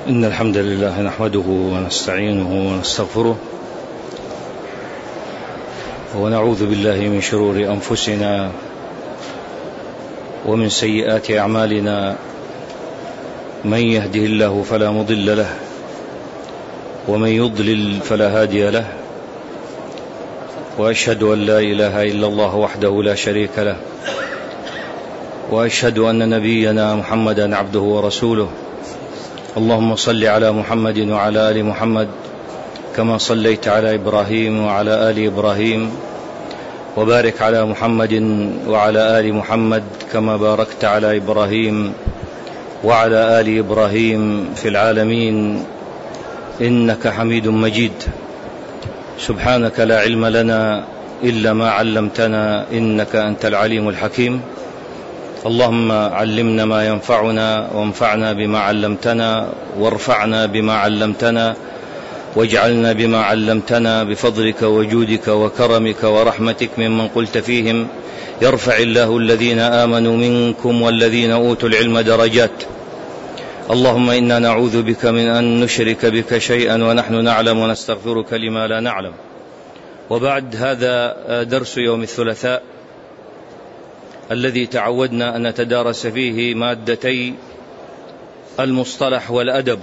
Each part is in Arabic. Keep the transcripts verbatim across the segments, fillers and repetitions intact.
إن الحمد لله نحمده ونستعينه ونستغفره ونعوذ بالله من شرور أنفسنا ومن سيئات أعمالنا. من يهده الله فلا مضل له ومن يضلل فلا هادي له، وأشهد أن لا إله إلا الله وحده لا شريك له، وأشهد أن نبينا محمدا عبده ورسوله. اللهم صل على محمد وعلى آل محمد كما صليت على إبراهيم وعلى آل إبراهيم، وبارك على محمد وعلى آل محمد كما باركت على إبراهيم وعلى آل إبراهيم في العالمين إنك حميد مجيد. سبحانك لا علم لنا إلا ما علمتنا إنك أنت العليم الحكيم. اللهم علمنا ما ينفعنا وانفعنا بما علمتنا وارفعنا بما علمتنا واجعلنا بما علمتنا بفضلك وجودك وكرمك ورحمتك ممن قلت فيهم يرفع الله الذين آمنوا منكم والذين أوتوا العلم درجات. اللهم إنا نعوذ بك من أن نشرك بك شيئا ونحن نعلم ونستغفرك لما لا نعلم. وبعد، هذا درس يوم الثلاثاء الذي تعودنا أن نتدارس فيه مادتي المصطلح والأدب،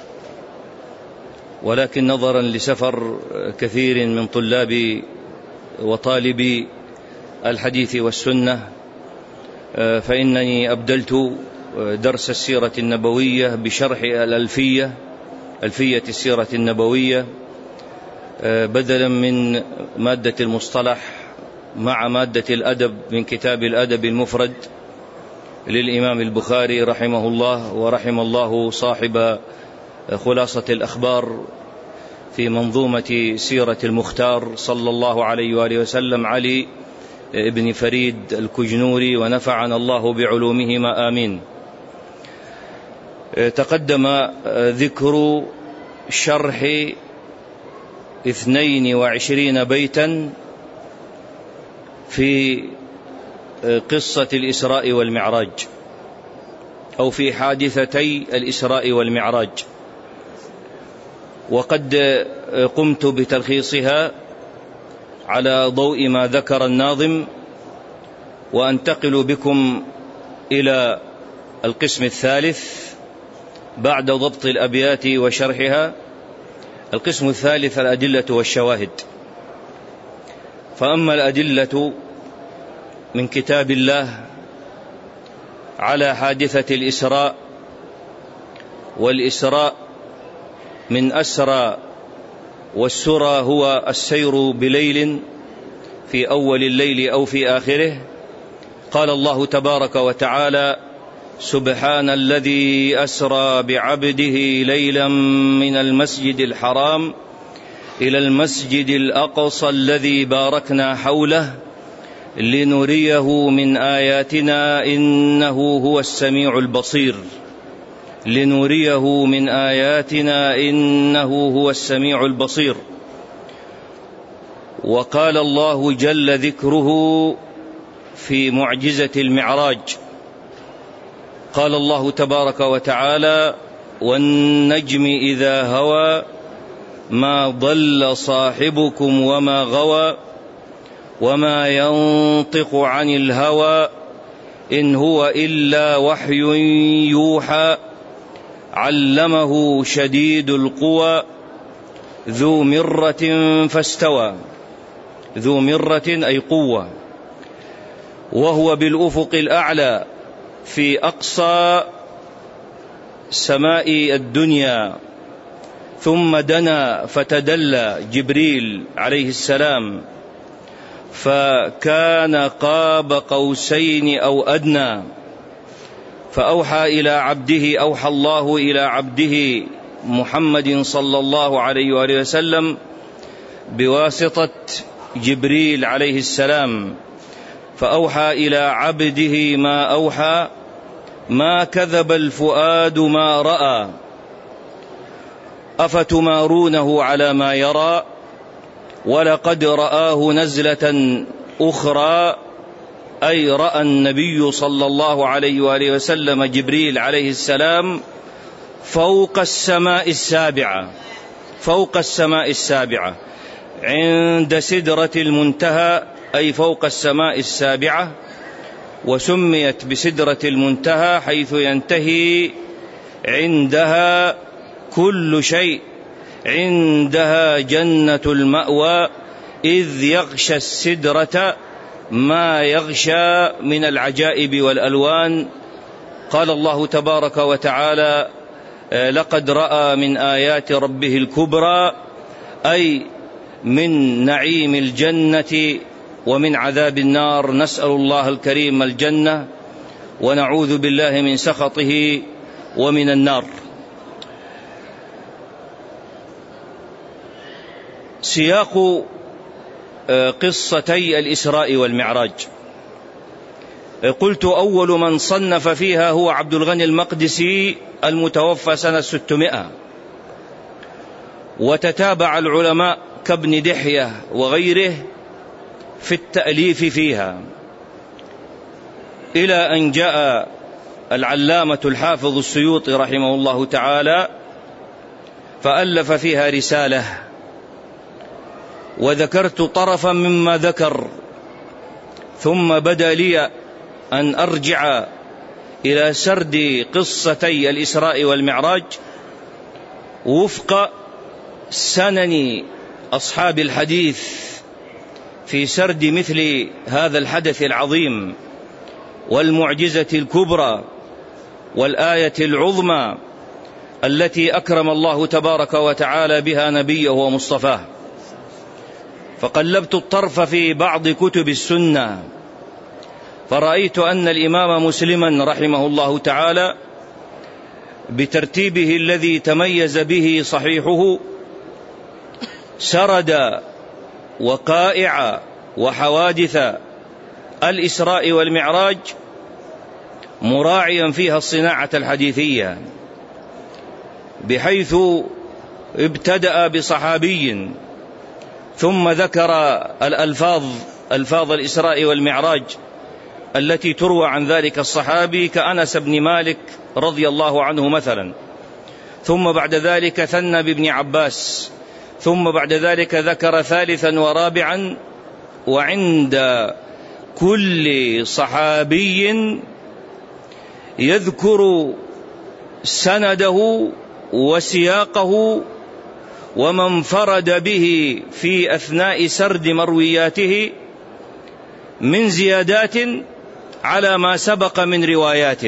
ولكن نظرا لسفر كثير من طلاب وطالبي الحديث والسنة فإنني أبدلت درس السيرة النبوية بشرح الألفية ألفية السيرة النبوية بدلا من مادة المصطلح مع مادة الأدب من كتاب الأدب المفرد للإمام البخاري رحمه الله، ورحم الله صاحب خلاصة الأخبار في منظومة سيرة المختار صلى الله عليه وآله وسلم علي ابن فريد الكجنوري، ونفعنا الله بعلومهما آمين. تقدم ذكر شرح اثنين وعشرين بيتا في قصة الإسراء والمعراج، أو في حادثتي الإسراء والمعراج، وقد قمت بتلخيصها على ضوء ما ذكر الناظم، وأنتقل بكم إلى القسم الثالث بعد ضبط الأبيات وشرحها. القسم الثالث الأدلة والشواهد. فأما الأدلة من كتاب الله على حادثة الإسراء، والإسراء من أسرى، والسرى هو السير بليل في أول الليل أو في آخره. قال الله تبارك وتعالى: سبحان الذي أسرى بعبده ليلا من المسجد الحرام إلى المسجد الأقصى الذي باركنا حوله لنريه من آياتنا إنه هو السميع البصير. لنريه من آياتنا إنه هو السميع البصير. وقال الله جل ذكره في معجزة المعراج، قال الله تبارك وتعالى: والنجم إذا هوى ما ضل صاحبكم وما غوى وما ينطق عن الهوى إن هو إلا وحي يوحى علمه شديد القوى ذو مرة فاستوى. ذو مرة أي قوة. وهو بالأفق الأعلى في أقصى سماء الدنيا. ثم دنا فتدلى جبريل عليه السلام فكان قاب قوسين أو أدنى، فأوحى إلى عبده أوحى الله إلى عبده محمد صلى الله عليه وآله وسلم بواسطة جبريل عليه السلام، فأوحى إلى عبده ما أوحى ما كذب الفؤاد ما رأى أفتمارونه على ما يرى ولقد رآه نزلة أخرى أي رأى النبي صلى الله عليه وآله وسلم جبريل عليه السلام فوق السماء السابعة، فوق السماء السابعة عند سدرة المنتهى، أي فوق السماء السابعة. وسميت بسدرة المنتهى حيث ينتهي عندها كل شيء، عندها جنة المأوى، إذ يغشى السدرة ما يغشى من العجائب والألوان. قال الله تبارك وتعالى: لقد رأى من آيات ربه الكبرى، أي من نعيم الجنة ومن عذاب النار. نسأل الله الكريم الجنة ونعوذ بالله من سخطه ومن النار. سياق قصتي الإسراء والمعراج. قلت: أول من صنف فيها هو عبد الغني المقدسي المتوفى سنة ستمائة، وتتابع العلماء كابن دحية وغيره في التأليف فيها، إلى أن جاء العلامة الحافظ السيوطي رحمه الله تعالى فألف فيها رسالة، وذكرت طرفا مما ذكر، ثم بدا لي أن أرجع إلى سرد قصتي الإسراء والمعراج وفق سنن أصحاب الحديث في سرد مثل هذا الحدث العظيم والمعجزة الكبرى والآية العظمى التي أكرم الله تبارك وتعالى بها نبيه ومصطفاه. فقلبت الطرف في بعض كتب السنة فرأيت أن الإمام مسلما رحمه الله تعالى بترتيبه الذي تميز به صحيحه سرد وقائع وحوادث الإسراء والمعراج مراعيا فيها الصناعة الحديثية، بحيث ابتدأ بصحابي ثم ذكر الألفاظ ألفاظ الإسراء والمعراج التي تروى عن ذلك الصحابي كأنس بن مالك رضي الله عنه مثلا، ثم بعد ذلك ثنى بابن عباس، ثم بعد ذلك ذكر ثالثا ورابعا، وعند كل صحابي يذكر سنده وسياقه ومن انفرد به في أثناء سرد مروياته من زيادات على ما سبق من روايات.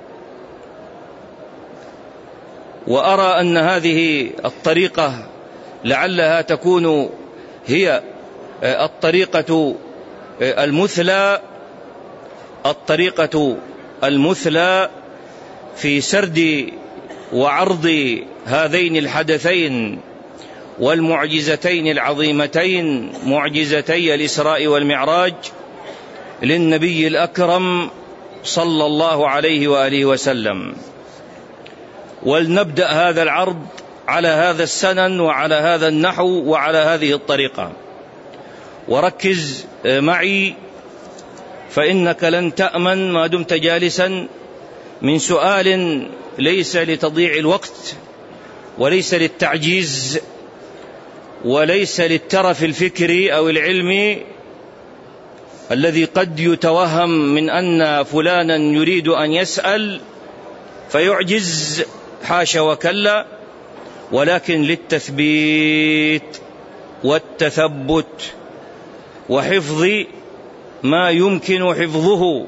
وأرى أن هذه الطريقة لعلها تكون هي الطريقة المثلى الطريقة المثلى في سرد وعرض هذين الحدثين والمعجزتين العظيمتين، معجزتي الإسراء والمعراج للنبي الأكرم صلى الله عليه وآله وسلم. ولنبدأ هذا العرض على هذا السنن وعلى هذا النحو وعلى هذه الطريقة، وركز معي فإنك لن تأمن ما دمت جالسا من سؤال ليس لتضييع الوقت وليس للتعجيز وليس للترف الفكري أو العلمي الذي قد يتوهم من أن فلانا يريد أن يسأل فيعجز، حاشا وكلا، ولكن للتثبيت والتثبت وحفظ ما يمكن حفظه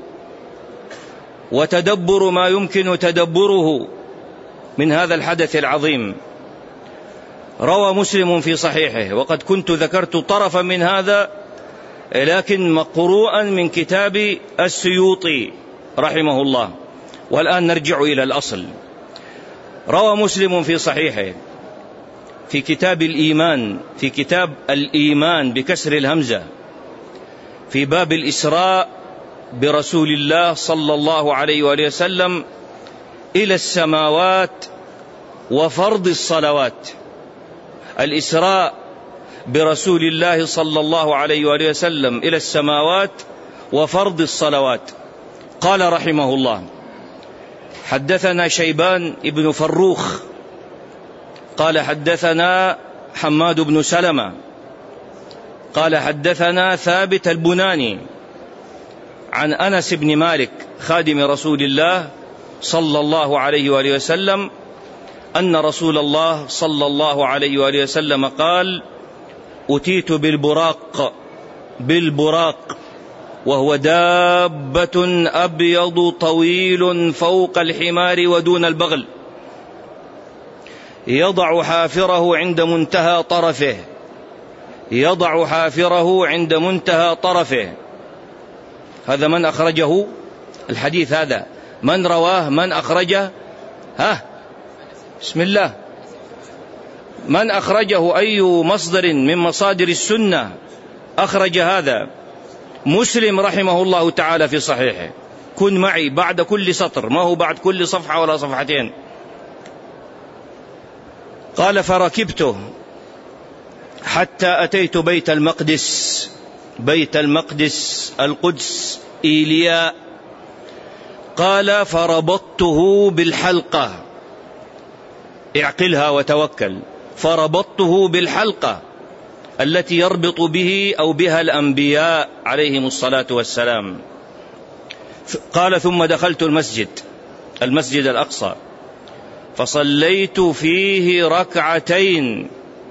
وتدبر ما يمكن تدبره من هذا الحدث العظيم. روى مسلم في صحيحه، وقد كنت ذكرت طرفا من هذا لكن مقروءا من كتاب السيوطي رحمه الله، والآن نرجع إلى الأصل. روى مسلم في صحيحه في كتاب الإيمان، في كتاب الإيمان بكسر الهمزة، في باب الإسراء برسول الله صلى الله عليه وآله وسلم إلى السماوات وفرض الصلوات. الإسراء برسول الله صلى الله عليه وآله وسلم إلى السماوات وفرض الصلوات. قال رحمه الله: حدثنا شيبان ابن فروخ قال حدثنا حماد بن سلمة قال حدثنا ثابت البناني عن أنس بن مالك خادم رسول الله صلى الله عليه وآله وسلم أن رسول الله صلى الله عليه وآله وسلم قال: أتيت بالبراق بالبراق وهو دابة أبيض طويل فوق الحمار ودون البغل، يضع حافره عند منتهى طرفه يضع حافره عند منتهى طرفه. هذا من أخرجه الحديث؟ هذا من رواه؟ من أخرجه؟ ها بسم الله، من أخرجه؟ أي مصدر من مصادر السنة أخرج هذا؟ مسلم رحمه الله تعالى في صحيحه. كن معي بعد كل سطر، ما هو بعد كل صفحة ولا صفحتين. قال: فركبته حتى أتيت بيت المقدس بيت المقدس القدس إيلياء. قال: فربطته بالحلقة، اعقلها وتوكل، فربطته بالحلقة التي يربط به أو بها الأنبياء عليهم الصلاة والسلام. قال: ثم دخلت المسجد المسجد الأقصى فصليت فيه ركعتين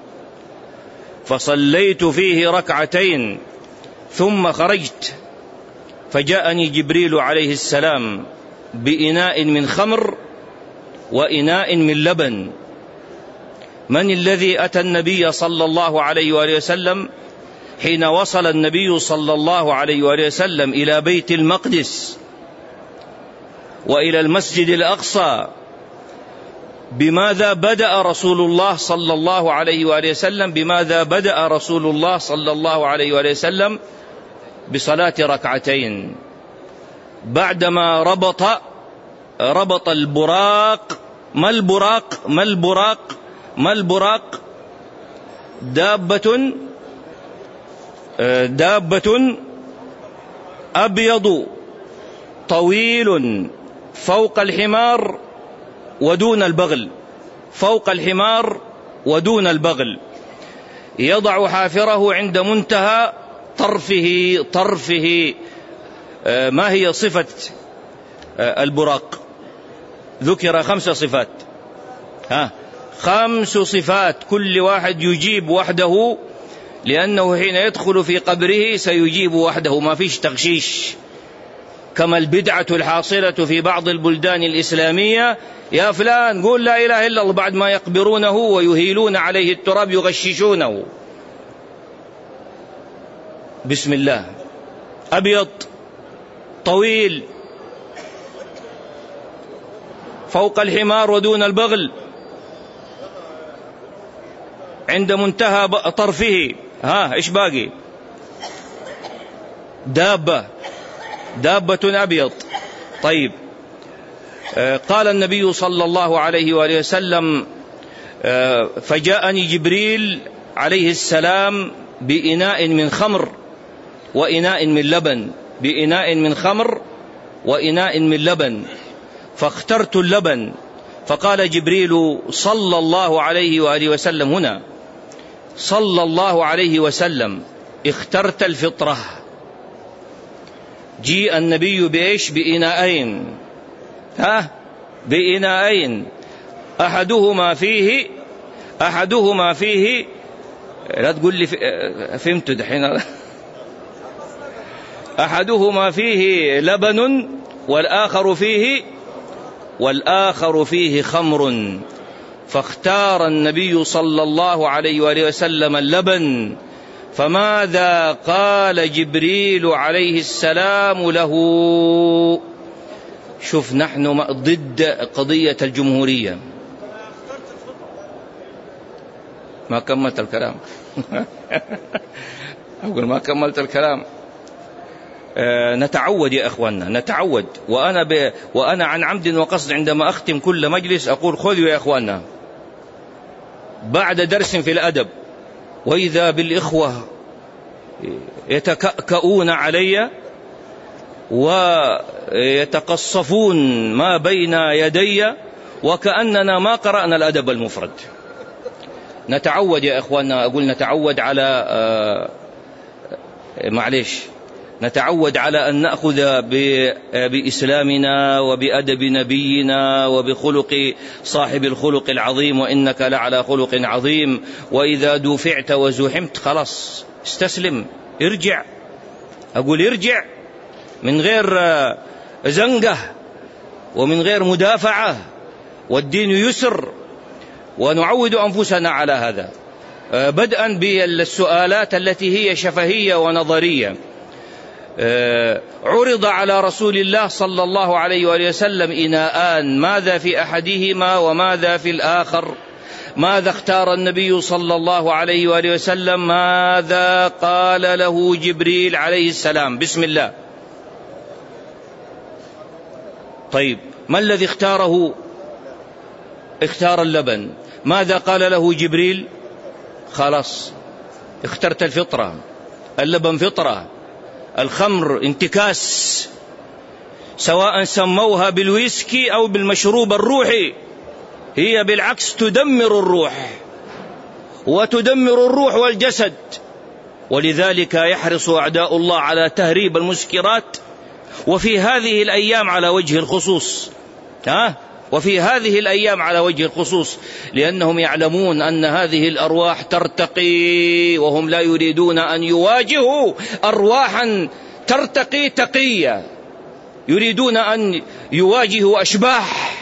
فصليت فيه ركعتين ثم خرجت فجاءني جبريل عليه السلام بإناء من خمر وإناء من لبن. من الذي أتى النبي صلى الله عليه وآله وسلم حين وصل النبي صلى الله عليه وآله وسلم إلى بيت المقدس وإلى المسجد الأقصى؟ بماذا بدأ رسول الله صلى الله عليه وآله وسلم بماذا بدأ رسول الله صلى الله عليه وآله وسلم؟ بصلاة ركعتين. بعدما ربط ربط البراق. ما البراق؟ ما البراق؟ ما البراق؟ دابة دابة أبيض طويل فوق الحمار ودون البغل فوق الحمار ودون البغل، يضع حافره عند منتهى طرفه طرفه. ما هي صفة البراق؟ ذكر خمس صفات، ها خمس صفات، كل واحد يجيب وحده، لأنه حين يدخل في قبره سيجيب وحده، ما فيش تغشيش كما البدعة الحاصلة في بعض البلدان الإسلامية. يا فلان قول لا إله إلا الله، بعد ما يقبرونه ويهيلون عليه التراب يغششونه. بسم الله. أبيض طويل فوق الحمار ودون البغل، عند منتهى طرفه. ها إيش باقي؟ دابة دابة أبيض. طيب، آه قال النبي صلى الله عليه وآله وسلم: آه فجاءني جبريل عليه السلام بإناء من خمر وإناء من لبن بإناء من خمر وإناء من لبن، فاخترت اللبن. فقال جبريل صلى الله عليه وآله وسلم، هنا صلى الله عليه وسلم: اخترت الفطرة. جيء النبي بإيش؟ بإناءين، ها بإناءين، أحدهما فيه أحدهما فيه لا تقول لي فهمت دحين أحدهما فيه لبن والآخر فيه والآخر فيه خمر. فاختار النبي صلى الله عليه وآله وسلم اللبن. فماذا قال جبريل عليه السلام له؟ شوف، نحن ضد قضية الجمهورية. ما كملت الكلام أقول ما كملت الكلام. آه نتعود يا أخواننا، نتعود. وأنا, ب... وأنا عن عمد وقصد عندما أختم كل مجلس أقول: خذوا يا أخواننا بعد درس في الأدب، وإذا بالإخوة يتكأكؤون علي ويتقصفون ما بين يدي وكأننا ما قرأنا الأدب المفرد. نتعود يا إخواننا، أقول نتعود على آه معليش نتعود على أن نأخذ بإسلامنا وبأدب نبينا وبخلق صاحب الخلق العظيم، وإنك لعلى خلق عظيم. وإذا دفعت وزحمت خلاص استسلم، ارجع، أقول ارجع من غير زنقة ومن غير مدافعة، والدين يسر، ونعود أنفسنا على هذا. بدءا بالسؤالات التي هي شفهية ونظرية. عرض على رسول الله صلى الله عليه وآله وسلم إناءان، ماذا في أحدهما وماذا في الآخر؟ ماذا اختار النبي صلى الله عليه وآله وسلم؟ ماذا قال له جبريل عليه السلام؟ بسم الله. طيب ما الذي اختاره؟ اختار اللبن. ماذا قال له جبريل؟ خلاص اخترت الفطرة، اللبن فطرة، الخمر انتكاس، سواء سموها بالويسكي أو بالمشروب الروحي، هي بالعكس تدمر الروح وتدمر الروح والجسد. ولذلك يحرص أعداء الله على تهريب المسكرات، وفي هذه الأيام على وجه الخصوص ها وفي هذه الأيام على وجه الخصوص لأنهم يعلمون أن هذه الأرواح ترتقي، وهم لا يريدون أن يواجهوا أرواحا ترتقي تقية، يريدون أن يواجهوا أشباح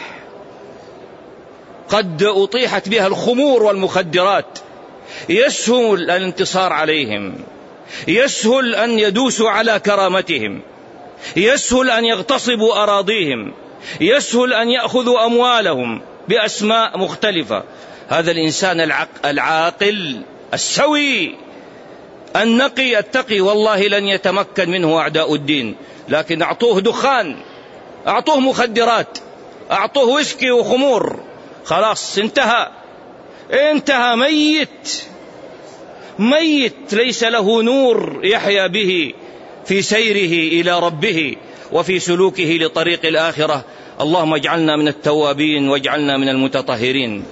قد أطيحت بها الخمور والمخدرات. يسهل الانتصار عليهم، يسهل أن يدوسوا على كرامتهم، يسهل أن يغتصبوا أراضيهم، يسهل أن يأخذوا أموالهم بأسماء مختلفة. هذا الإنسان العاقل السوي النقي التقي والله لن يتمكن منه أعداء الدين. لكن أعطوه دخان، أعطوه مخدرات، أعطوه ويسكي وخمور، خلاص انتهى انتهى ميت ميت، ليس له نور يحيا به في سيره إلى ربه وفي سلوكه لطريق الآخرة. اللهم اجعلنا من التوابين واجعلنا من المتطهرين.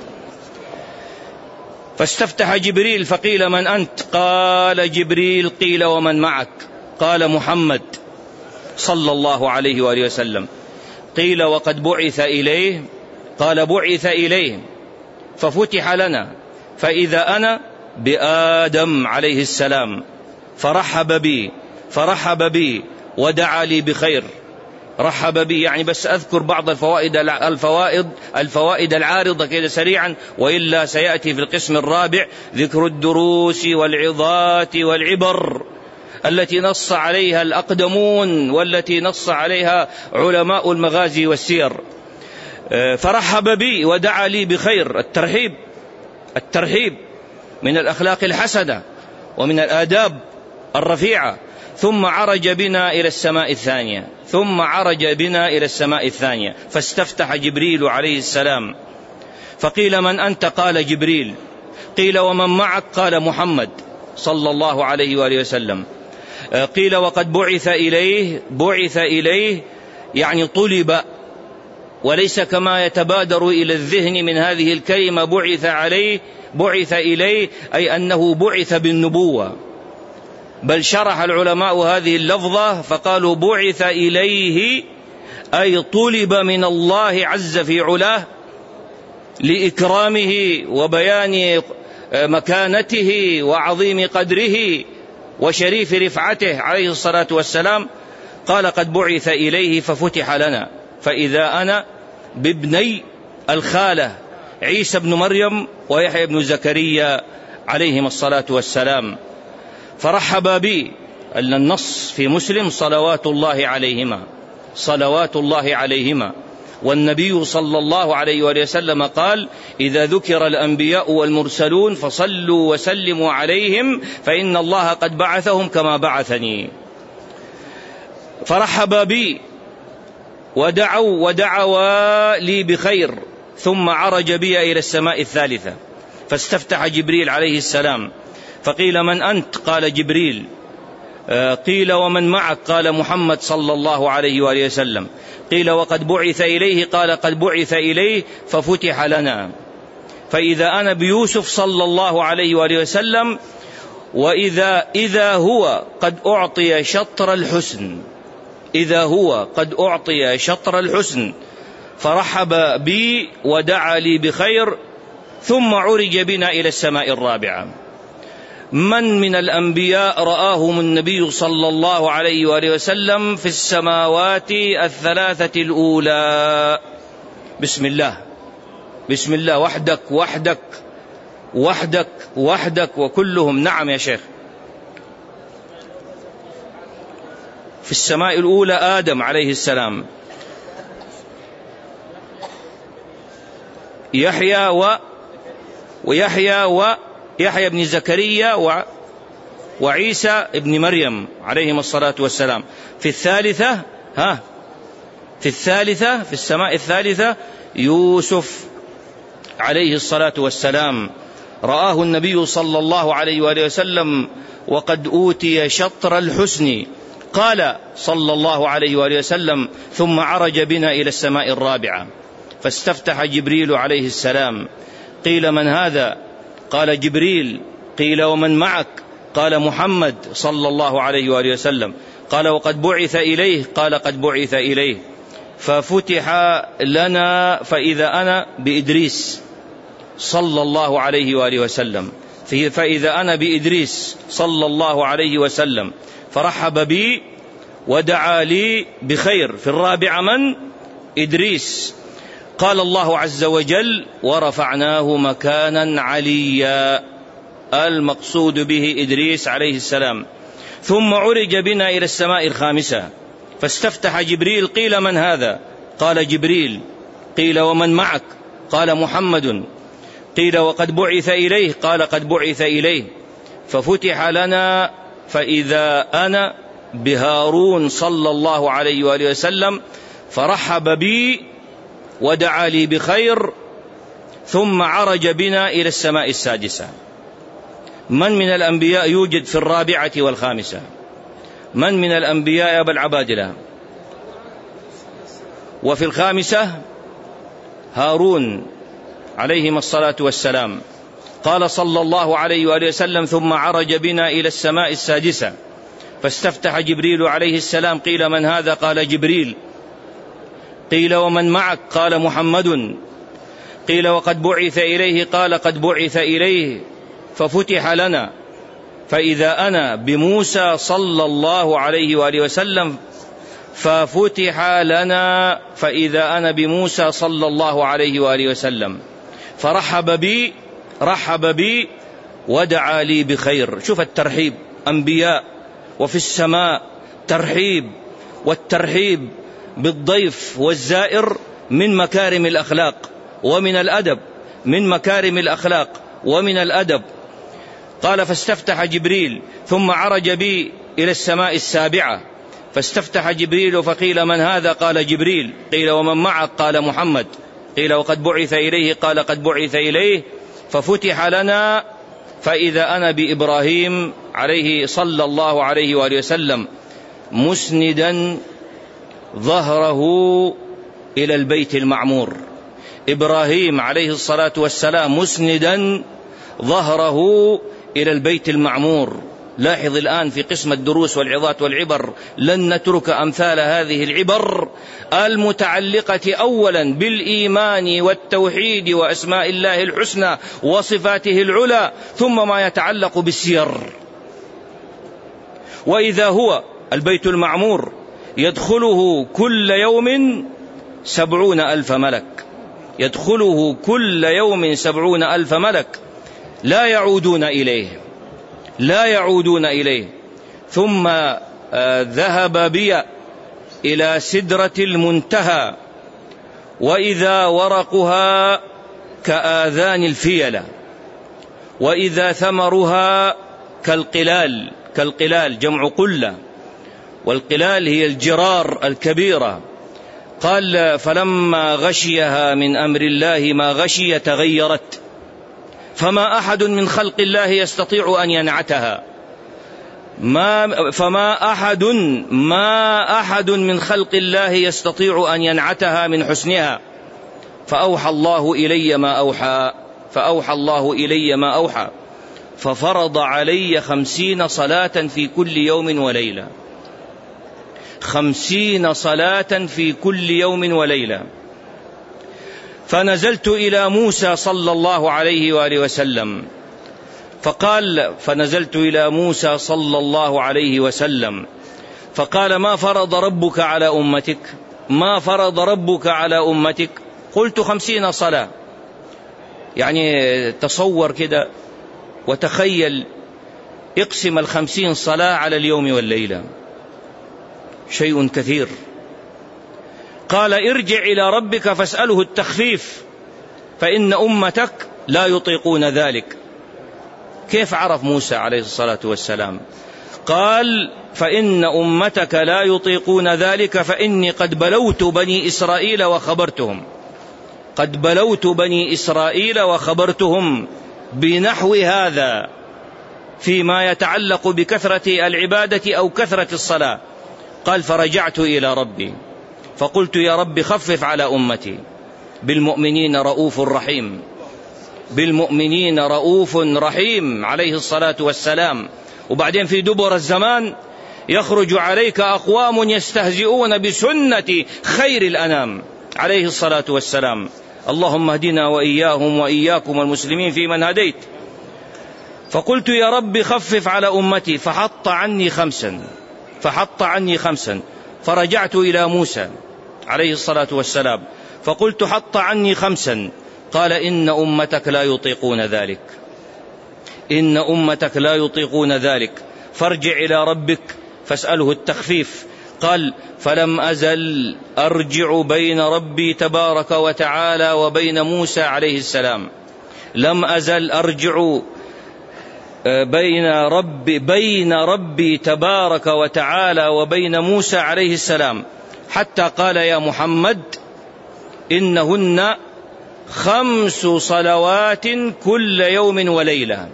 فاستفتح جبريل فقيل من أنت؟ قال جبريل قيل ومن معك؟ قال محمد صلى الله عليه وآله وسلم. قيل وقد بعث إليه؟ قال بعث إليه ففتح لنا فإذا أنا بآدم عليه السلام، فرحب بي فرحب بي ودعا لي بخير. رحب بي يعني بس أذكر بعض الفوائد الفوائد الفوائد العارضة كده سريعا، وإلا سيأتي في القسم الرابع ذكر الدروس والعظات والعبر التي نص عليها الأقدمون والتي نص عليها علماء المغازي والسير. فرحب بي ودعا لي بخير. الترحيب الترحيب من الأخلاق الحسنة ومن الآداب الرفيعة. ثم عرج بنا إلى السماء الثانية ثم عرج بنا إلى السماء الثانية فاستفتح جبريل عليه السلام فقيل من أنت؟ قال جبريل. قيل ومن معك؟ قال محمد صلى الله عليه وآله وسلم. قيل وقد بعث إليه؟ بعث إليه يعني طلب، وليس كما يتبادر إلى الذهن من هذه الكلمة بعث عليه بعث إليه أي أنه بعث بالنبوة، بل شرح العلماء هذه اللفظة فقالوا بعث إليه أي طلب من الله عز في علاه لإكرامه وبيان مكانته وعظيم قدره وشريف رفعته عليه الصلاة والسلام. قال قد بعث إليه ففتح لنا فإذا أنا بابني الخالة عيسى بن مريم ويحيى بن زكريا عليهم الصلاة والسلام. فرحب بي، أن النص في مسلم صلوات الله عليهما صلوات الله عليهما والنبي صلى الله عليه وآله وسلم قال إذا ذكر الأنبياء والمرسلون فصلوا وسلموا عليهم فإن الله قد بعثهم كما بعثني. فرحب بي ودعوا ودعوا لي بخير. ثم عرج بي إلى السماء الثالثة فاستفتح جبريل عليه السلام فقيل من أنت؟ قال جبريل. قيل ومن معك؟ قال محمد صلى الله عليه وآله وسلم. قيل وقد بعث إليه؟ قال قد بعث إليه ففتح لنا. فإذا أنا بيوسف صلى الله عليه وآله وسلم، وإذا إذا هو قد أعطي شطر الحسن، إذا هو قد أعطي شطر الحسن فرحب بي ودعا لي بخير، ثم عرج بنا إلى السماء الرابعة. من من الأنبياء رآهم النبي صلى الله عليه وآله وسلم في السماوات الثلاثة الأولى؟ بسم الله بسم الله، وحدك وحدك وحدك وحدك وكلهم. نعم يا شيخ. في السماء الأولى آدم عليه السلام، يحيى و ويحيى ويحيى بن زكريا و وعيسى ابن مريم عليهم الصلاة والسلام. في الثالثة ها في الثالثة في السماء الثالثة يوسف عليه الصلاة والسلام، رآه النبي صلى الله عليه وآله وسلم وقد أوتي شطر الحسن. قال صلى الله عليه وآله وسلم ثم عرج بنا إلى السماء الرابعة فاستفتح جبريل عليه السلام. قيل من هذا؟ قال جبريل. قيل ومن معك؟ قال محمد صلى الله عليه وآله وسلم. قال وقد بعث إليه؟ قال قد بعث إليه. ففتح لنا فإذا أنا بإدريس صلى الله عليه وآله وسلم، فإذا أنا بإدريس صلى الله عليه وسلم، فرحب بي ودعا لي بخير. في الرابعة من؟ إدريس. قال الله عز وجل ورفعناه مكانا عليا، المقصود به إدريس عليه السلام. ثم عرج بنا إلى السماء الخامسة فاستفتح جبريل. قيل من هذا؟ قال جبريل. قيل ومن معك؟ قال محمد. قيل وقد بعث إليه؟ قال قد بعث إليه. ففتح لنا فإذا أنا بهارون صلى الله عليه وآله وسلم، فرحب بي ودعا لي بخير، ثم عرج بنا إلى السماء السادسة. من من الأنبياء يوجد في الرابعة والخامسة؟ من من الأنبياء يا أبا العبادلة؟ وفي الخامسة هارون عليهم الصلاة والسلام. قال صلى الله عليه وآله وسلم ثم عرج بنا إلى السماء السادسة فاستفتح جبريل عليه السلام. قيل من هذا؟ قال جبريل. قيل ومن معك؟ قال محمد. قيل وقد بعث إليه؟ قال قد بعث إليه. ففتح لنا فإذا أنا بموسى صلى الله عليه وآله وسلم، ففتح لنا فإذا أنا بموسى صلى الله عليه وآله وسلم، فرحب بي رحب بي ودعا لي بخير. شوف الترحيب، أنبياء وفي السماء ترحيب، والترحيب بالضيف والزائر من مكارم الأخلاق ومن الأدب، من مكارم الأخلاق ومن الأدب. قال فاستفتح جبريل ثم عرج بي إلى السماء السابعة فاستفتح جبريل فقيل من هذا؟ قال جبريل. قيل ومن معك؟ قال محمد. قيل وقد بعث إليه؟ قال قد بعث إليه. ففتح لنا فإذا أنا بإبراهيم عليه صلى الله عليه وآله وسلم مسندا ظهره إلى البيت المعمور. إبراهيم عليه الصلاة والسلام مسندا ظهره إلى البيت المعمور. لاحظ الآن في قسم الدروس والعظات والعبر لن نترك أمثال هذه العبر المتعلقة أولا بالإيمان والتوحيد وأسماء الله الحسنى وصفاته العلى، ثم ما يتعلق بالسير. وإذا هو البيت المعمور يدخله كل يوم سبعون ألف ملك، يدخله كل يوم سبعون ألف ملك لا يعودون إليه لا يعودون إليه. ثم آه ذهب بي إلى سدرة المنتهى وإذا ورقها كآذان الفيلة وإذا ثمرها كالقلال كالقلال جمع قلة، والقلال هي الجرار الكبيرة. قال فلما غشيها من أمر الله ما غشي تغيرت، فما أحد من خلق الله يستطيع أن ينعتها. ما فما أحد ما أحد من خلق الله يستطيع أن ينعتها من حسنها. فأوحى الله إلي ما أوحى فأوحى الله إلي ما أوحى ففرض علي خمسين صلاة في كل يوم وليلة، خمسين صلاة في كل يوم وليلة. فنزلت إلى موسى صلى الله عليه وآله وسلم فقال فنزلت إلى موسى صلى الله عليه وسلم فقال: ما فرض ربك على أمتك ما فرض ربك على أمتك؟ قلت: خمسين صلاة. يعني تصور كده وتخيل، اقسم الخمسين صلاة على اليوم والليلة، شيء كثير. قال: ارجع إلى ربك فاسأله التخفيف فإن أمتك لا يطيقون ذلك. كيف عرف موسى عليه الصلاة والسلام؟ قال: فإن أمتك لا يطيقون ذلك فإني قد بلوت بني إسرائيل وخبرتهم قد بلوت بني إسرائيل وخبرتهم بنحو هذا فيما يتعلق بكثرة العبادة أو كثرة الصلاة. قال: فرجعت إلى ربي فقلت: يا رب خفف على أمتي، بالمؤمنين رؤوف رحيم بالمؤمنين رؤوف رحيم عليه الصلاة والسلام. وبعدين في دبر الزمان يخرج عليك أقوام يستهزئون بسنة خير الأنام عليه الصلاة والسلام. اللهم اهدنا وإياهم وإياكم المسلمين في من هديت. فقلت: يا رب خفف على أمتي، فحط عني خمسا فحط عني خمسا فرجعت إلى موسى عليه الصلاة والسلام فقلت: حط عني خمسا. قال: إن أمتك لا يطيقون ذلك إن أمتك لا يطيقون ذلك فارجع إلى ربك فاسأله التخفيف. قال: فلم أزل أرجع بين ربي تبارك وتعالى وبين موسى عليه السلام لم أزل أرجع بين ربي بين ربي تبارك وتعالى وبين موسى عليه السلام حتى قال: يا محمد إنهن خمس صلوات كل يوم وليلة،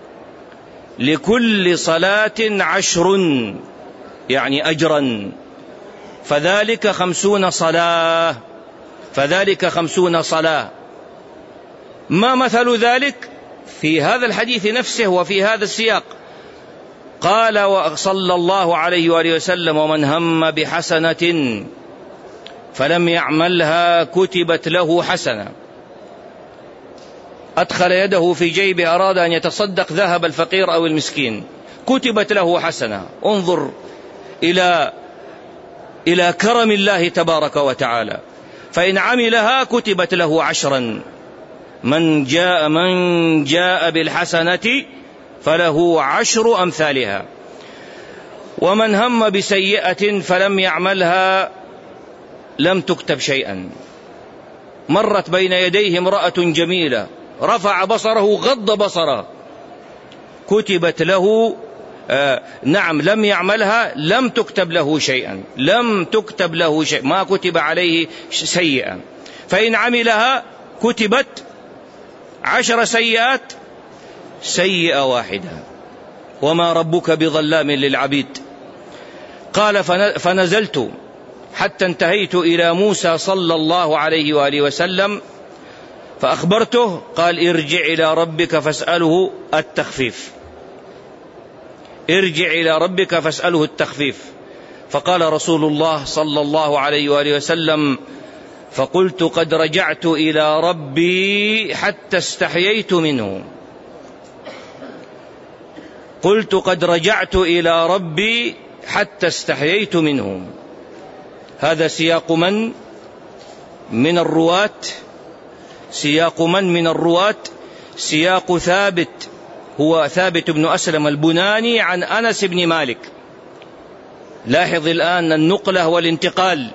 لكل صلاة عشر، يعني أجرا، فذلك خمسون صلاة فذلك خمسون صلاة. ما مثل ذلك في هذا الحديث نفسه وفي هذا السياق؟ قال صلى الله عليه وآله وسلم: ومن هم بحسنة فلم يعملها كتبت له حسنة. أدخل يده في جيبه أراد أن يتصدق، ذهب الفقير أو المسكين، كتبت له حسنة. انظر إلى إلى كرم الله تبارك وتعالى. فإن عملها كتبت له عشرا. من جاء من جاء بالحسنة فله عشر أمثالها. ومن هم بسيئة فلم يعملها لم تكتب شيئا. مرت بين يديه امرأة جميلة، رفع بصره غض بصره، كتبت له آه نعم لم يعملها لم تكتب له شيئا لم تكتب له شيء ما كتب عليه سيئا. فإن عملها كتبت عشر سيئات، سيئة واحدة. وما ربك بظلام للعبيد. قال: فنزلت حتى انتهيت إلى موسى صلى الله عليه وآله وسلم فأخبرته. قال: ارجع إلى ربك فاسأله التخفيف ارجع إلى ربك فاسأله التخفيف. فقال رسول الله صلى الله عليه وآله وسلم: فقلت: قد رجعت إلى ربي حتى استحييت منه قلت قد رجعت إلى ربي حتى استحييت منه. هذا سياق من من الرواة سياق من من الرواة سياق ثابت، هو ثابت بن أسلم البناني عن أنس بن مالك. لاحظ الآن النقلة والانتقال.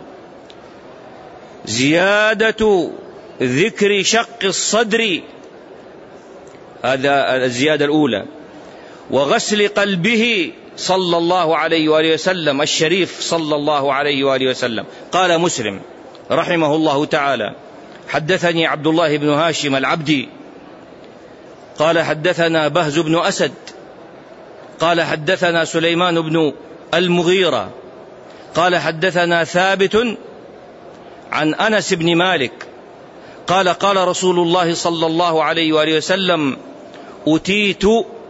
زيادة ذكر شق الصدر، هذا الزيادة الأولى، وغسل قلبه صلى الله عليه وآله وسلم الشريف صلى الله عليه وآله وسلم. قال مسلم رحمه الله تعالى: حدثني عبد الله بن هاشم العبدي قال: حدثنا بهز بن أسد قال حدثنا سليمان بن المغيرة قال حدثنا ثابت عن أنس بن مالك قال قال رسول الله صلى الله عليه وآله وسلم أتيت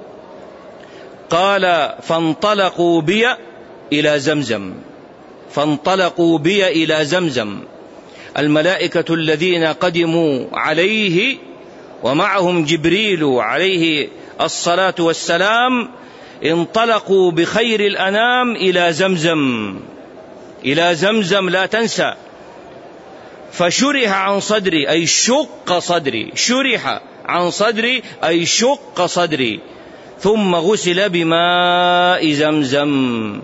قال فانطلقوا بي إلى زمزم فانطلقوا بي إلى زمزم الملائكة الذين قدموا عليه ومعهم جبريل عليه الصلاة والسلام انطلقوا بخير الأنام إلى زمزم إلى زمزم لا تنسى. فشرح عن صدري أي شق صدري شرح عن صدري أي شق صدري ثم غسل بماء زمزم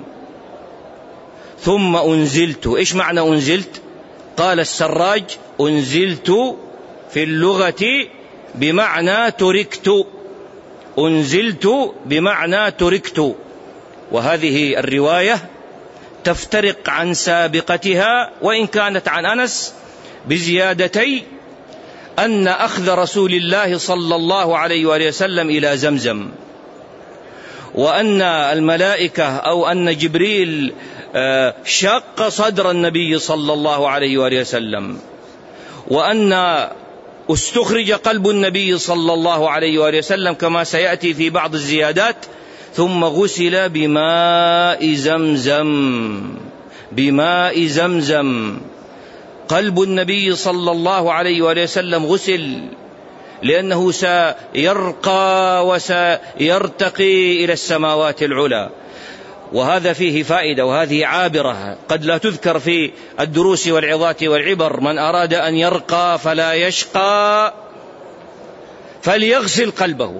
ثم أنزلت. إيش معنى أنزلت؟ قال السراج أنزلت في اللغة بمعنى تركت أنزلت بمعنى تركت. وهذه الرواية تفترق عن سابقتها وإن كانت عن أنس بزيادتي أن أخذ رسول الله صلى الله عليه وآله وسلم إلى زمزم وأن الملائكة أو أن جبريل شق صدر النبي صلى الله عليه وآله وسلم وأن استخرج قلب النبي صلى الله عليه وآله وسلم كما سيأتي في بعض الزيادات ثم غسل بماء زمزم بماء زمزم. قلب النبي صلى الله عليه وآله وسلم غسل لأنه سيرقى وسيرتقي إلى السماوات العلى. وهذا فيه فائدة وهذه عابرة قد لا تذكر في الدروس والعظات والعبر. من أراد أن يرقى فلا يشقى فليغسل قلبه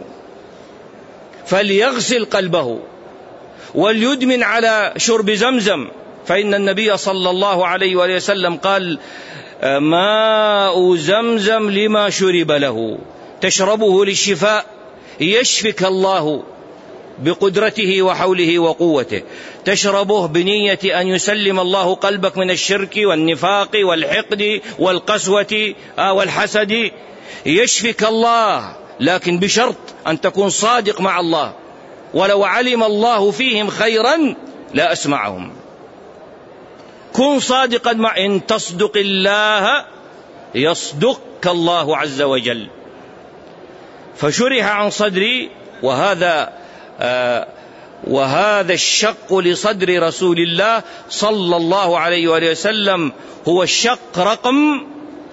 فليغسل قلبه وليدمن على شرب زمزم فإن النبي صلى الله عليه وآله وسلم قال ماء زمزم لما شرب له تشربه للشفاء يشفك الله بقدرته وحوله وقوته تشربه بنية أن يسلم الله قلبك من الشرك والنفاق والحقد والقسوة والحسد يشفك الله لكن بشرط أن تكون صادق مع الله ولو علم الله فيهم خيرا لا أسمعهم. كن صادقا مع إن تصدق الله يصدقك الله عز وجل. فشرح عن صدري وهذا آه وهذا الشق لصدر رسول الله صلى الله عليه وآله وسلم هو الشق رقم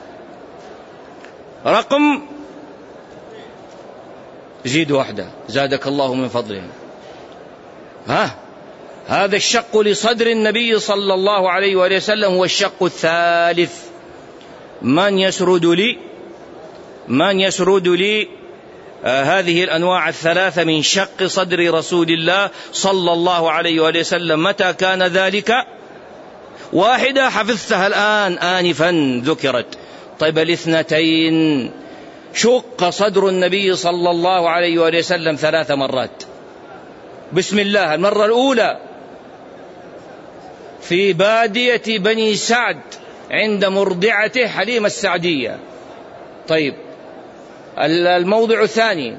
رقم زيد واحدة زادك الله من فضله. ها هذا الشق لصدر النبي صلى الله عليه وآله وسلم هو الشق الثالث. من يسرد لي من يسرد لي آه هذه الأنواع الثلاثة من شق صدر رسول الله صلى الله عليه وآله وسلم متى كان ذلك؟ واحدة حفظتها الآن آنفا ذكرت. طيب الاثنتين شق صدر النبي صلى الله عليه وآله وسلم ثلاث مرات. بسم الله المرة الأولى في بادية بني سعد عند مرضعته حليمة السعدية. طيب الموضع الثاني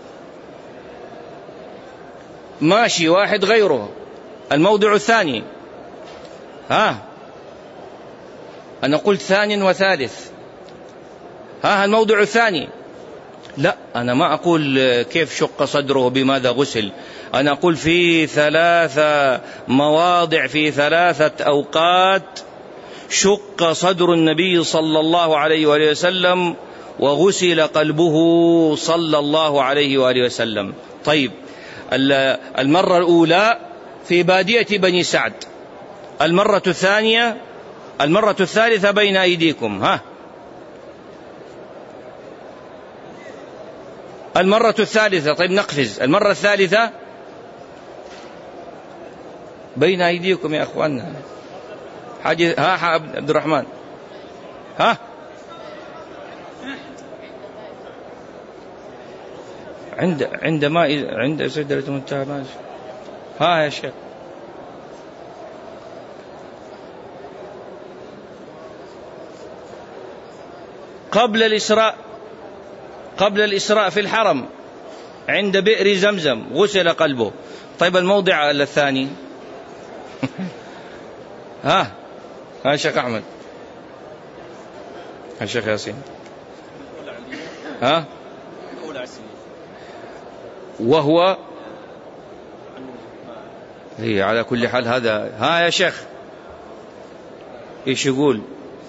ماشي واحد غيره. الموضع الثاني ها أنا قلت ثاني وثالث. ها الموضع الثاني لا أنا ما أقول كيف شق صدره بماذا غسل. أنا أقول في ثلاثة مواضع في ثلاثة أوقات شق صدر النبي صلى الله عليه وآله وسلم وغسل قلبه صلى الله عليه وآله وسلم. طيب المرة الأولى في بادية بني سعد. المرة الثانية المرة الثالثة بين أيديكم. ها المرة الثالثة. طيب نقفز. المرة الثالثة بين أيديكم يا أخواننا. حاجة ها عبد الرحمن ها عند عندما عند سدرة المنتهى ماشي. ها يا شيخ قبل الإسراء قبل الإسراء في الحرم عند بئر زمزم غسل قلبه. طيب الموضع الثاني ها ها شيخ أحمد، ها شيخ ياسين، ها وهو هي على كل حال هذا. ها يا شيخ ايش يقول؟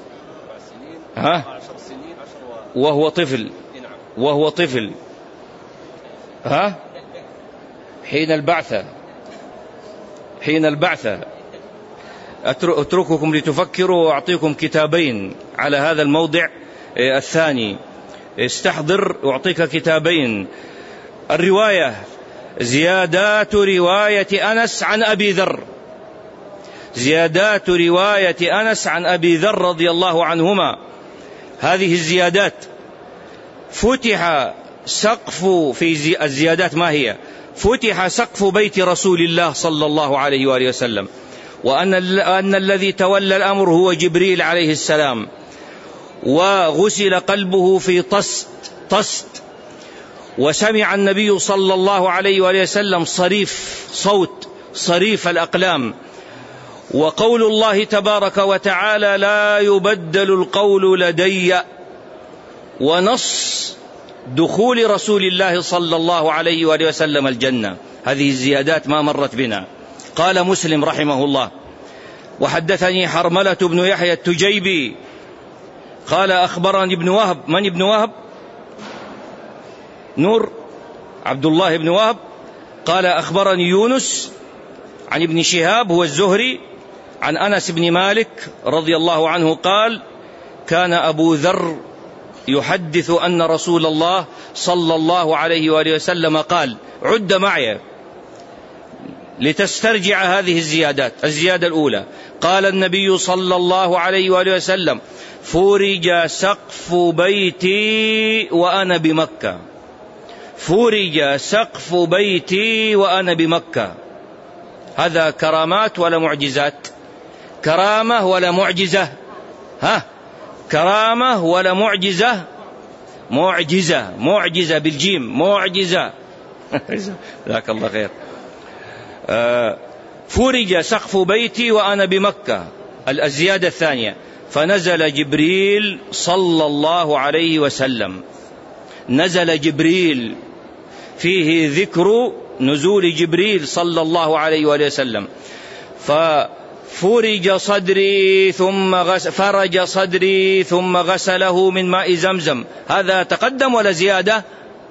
ها وهو طفل، وهو طفل ها حين البعثة، حين البعثة. أترككم لتفكروا وأعطيكم كتابين على هذا الموضع الثاني. استحضر وأعطيك كتابين. الرواية زيادات رواية أنس عن أبي ذر، زيادات رواية أنس عن أبي ذر رضي الله عنهما. هذه الزيادات فتح سقف في الزيادات ما هي؟ فتح سقف بيت رسول الله صلى الله عليه وآله وسلم، وأن أن الذي تولى الأمر هو جبريل عليه السلام، وغسل قلبه في طست طست وسمع النبي صلى الله عليه وآله وسلم صريف صوت صريف الأقلام، وقول الله تبارك وتعالى لا يبدل القول لدي، ونص دخول رسول الله صلى الله عليه وآله وسلم الجنة. هذه الزيادات ما مرت بنا. قال مسلم رحمه الله: وحدثني حرملة بن يحيى التجيبي قال أخبرني ابن وهب. من ابن وهب؟ نور عبد الله بن وهب. قال أخبرني يونس عن ابن شهاب هو الزهري عن أنس بن مالك رضي الله عنه قال: كان أبو ذر يحدث أن رسول الله صلى الله عليه وآله وسلم قال. عد معي لتسترجع هذه الزيادات. الزيادة الأولى: قال النبي صلى الله عليه وآله وسلم: فرج سقف بيتي وأنا بمكة. فرج سقف بيتي وأنا بمكة. هذا كرامات ولا معجزات؟ كرامة ولا معجزة؟ ها كرامة ولا معجزة؟ معجزة. معجزة بالجيم، معجزة. جزاك الله خير. آه فرج سقف بيتي وأنا بمكة. الزيادة الثانية: فنزل جبريل صلى الله عليه وسلم. نزل جبريل، فيه ذكر نزول جبريل صلى الله عليه وآله وسلم. ففرج صدري ثم غسل فرج صدري ثم غسله من ماء زمزم. هذا تقدم ولا زيادة؟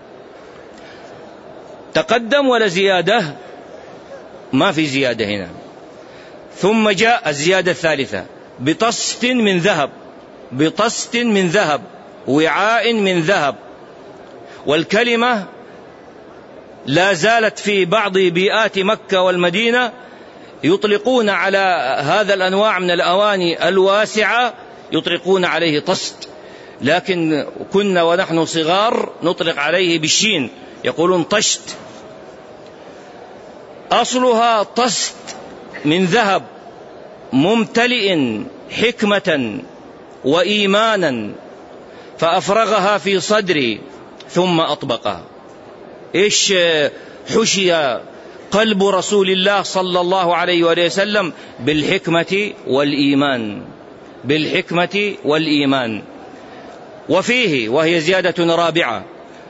تقدم ولا زيادة؟ ما في زيادة هنا. ثم جاء الزيادة الثالثة: بطست من ذهب، بطست من ذهب، وعاء من ذهب. والكلمة لا زالت في بعض بيئات مكة والمدينة يطلقون على هذا الأنواع من الأواني الواسعة يطلقون عليه طست، لكن كنا ونحن صغار نطلق عليه بالشين، يقولون طشت. أصلها طست من ذهب ممتلئ حكمة وإيمانا، فأفرغها في صدري ثم أطبقها. إيش حشي قلب رسول الله صلى الله عليه وآله وسلم؟ بالحكمة والإيمان، بالحكمة والإيمان. وفيه، وهي زيادة رابعة: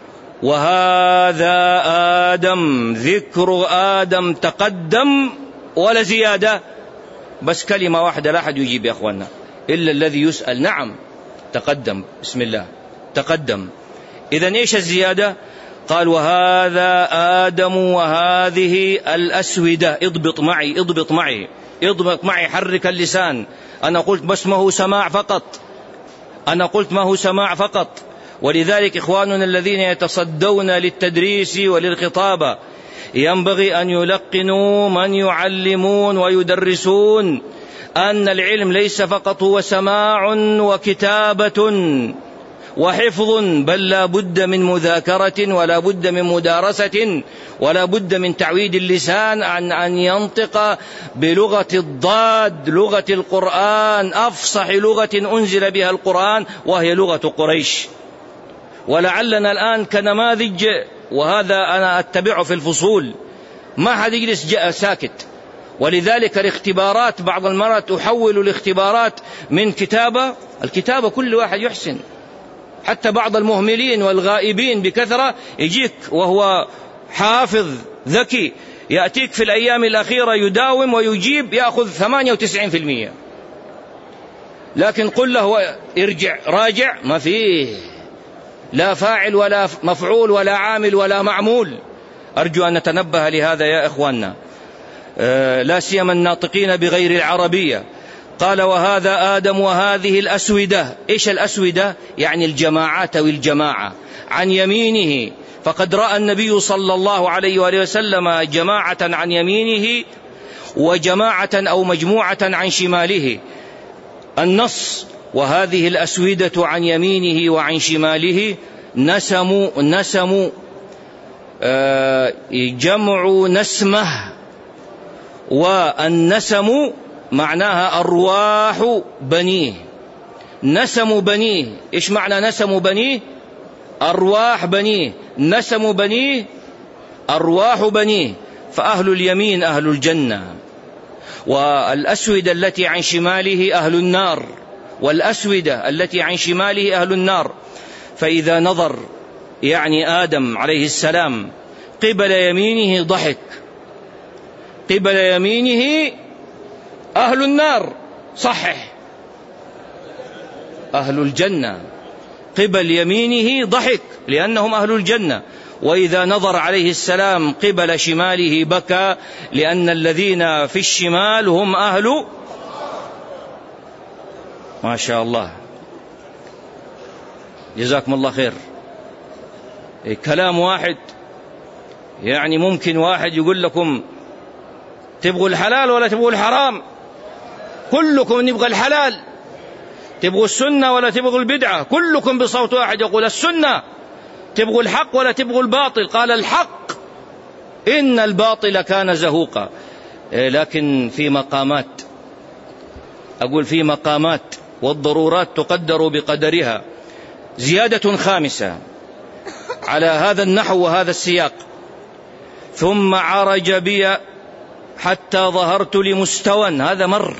وهذا آدم، ذكر آدم تقدم ولا زيادة؟ بس كلمة واحدة لا أحد يجيب يا أخوانا إلا الذي يسأل. نعم تقدم، بسم الله تقدم. إذن إيش الزيادة؟ قال: وهذا آدم وهذه الأسودة. اضبط معي، اضبط معي، اضبط معي، حرك اللسان. أنا قلت بس ما هو سماع فقط، أنا قلت ما هو سماع فقط. ولذلك إخواننا الذين يتصدون للتدريس وللخطابة ينبغي أن يلقنوا من يعلمون ويدرسون أن العلم ليس فقط هو سماع وكتابة وحفظ، بل لا بد من مذاكرة، ولا بد من مدارسة، ولا بد من تعويد اللسان عن أن ينطق بلغة الضاد، لغة القرآن، أفصح لغة أنزل بها القرآن، وهي لغة قريش. ولعلنا الآن كنماذج، وهذا أنا أتبعه في الفصول، ما حد يجلس ساكت. ولذلك الاختبارات بعض المرات تحول الاختبارات من كتابة، الكتابة كل واحد يحسن، حتى بعض المهملين والغائبين بكثرة يجيك وهو حافظ ذكي، يأتيك في الأيام الأخيرة يداوم ويجيب يأخذ ثمانية وتسعين في المئة، لكن قل له ارجع راجع ما فيه، لا فاعل ولا مفعول ولا عامل ولا معمول. أرجو أن نتنبه لهذا يا إخواننا، لا سيما الناطقين بغير العربية. قال وهذا آدم وهذه الأسودة. إيش الأسودة؟ يعني الجماعات أو الجماعة. عن يمينه، فقد رأى النبي صلى الله عليه وآله وسلم جماعة عن يمينه وجماعة أو مجموعة عن شماله. النص وهذه الأسودة عن يمينه وعن شماله نسم نسم آه جمع نسمه، والنسم معناها أرواح بنيه، نسم بنيه. إيش معنى نسم بنيه؟ أرواح بنيه، نسم بنيه أرواح بنيه. فأهل اليمين أهل الجنة، والأسودة التي عن شماله أهل النار، والأسودة التي عن شماله أهل النار. فإذا نظر يعني آدم عليه السلام قبل يمينه ضحك، قبل يمينه أهل النار، صحح، أهل الجنة قبل يمينه ضحك لأنهم أهل الجنة. وإذا نظر عليه السلام قبل شماله بكى لأن الذين في الشمال هم أهل. ما شاء الله، جزاكم الله خير. كلام واحد، يعني ممكن واحد يقول لكم تبغوا الحلال ولا تبغوا الحرام؟ كلكم نبغى الحلال. تبغوا السنة ولا تبغوا البدعة؟ كلكم بصوت واحد يقول السنة. تبغوا الحق ولا تبغوا الباطل؟ قال الحق، إن الباطل كان زهوقا. لكن في مقامات، أقول في مقامات، والضرورات تقدر بقدرها. زيادة خامسة على هذا النحو وهذا السياق: ثم عرج بي حتى ظهرت لمستوى. هذا مر.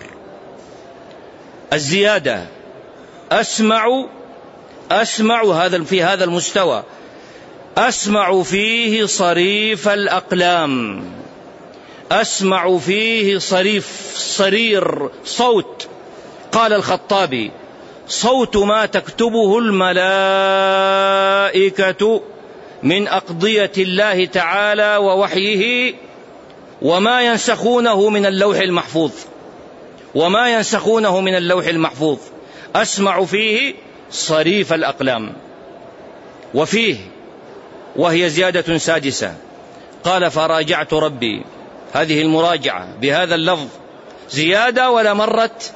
الزيادة أسمع أسمع هذا في هذا المستوى، أسمع فيه صريف الأقلام، أسمع فيه صريف، صرير، صوت. قال الخطابي: صوت ما تكتبه الملائكة من أقضية الله تعالى ووحيه، وما ينسخونه من اللوح المحفوظ، وما ينسخونه من اللوح المحفوظ. أسمع فيه صريف الأقلام. وفيه، وهي زيادة سادسة، قال: فراجعت ربي. هذه المراجعة بهذا اللفظ زيادة ولا مرت؟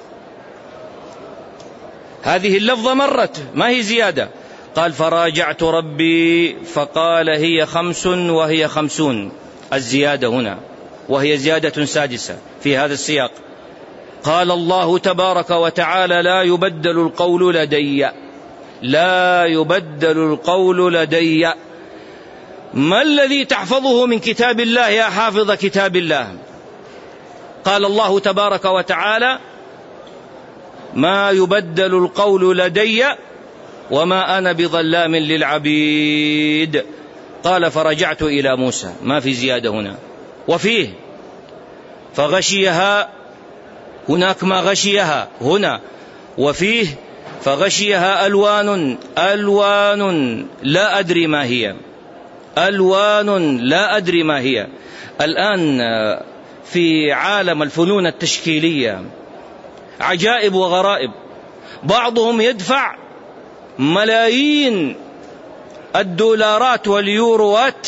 هذه اللفظة مرت، ما هي زيادة. قال: فراجعت ربي فقال: هي خمس وهي خمسون. الزيادة هنا، وهي زيادة سادسة في هذا السياق. قال الله تبارك وتعالى: لا يبدل القول لدي، لا يبدل القول لدي. ما الذي تحفظه من كتاب الله يا حافظ كتاب الله؟ قال الله تبارك وتعالى: ما يبدل القول لدي وما أنا بظلام للعبيد. قال: فرجعت إلى موسى. ما في زيادة هنا. وفيه: فغشيها، هناك ما غشيها هنا. وفيه: فغشيها ألوان، ألوان لا أدري ما هي، ألوان لا أدري ما هي. الآن في عالم الفنون التشكيلية عجائب وغرائب. بعضهم يدفع ملايين الدولارات واليوروات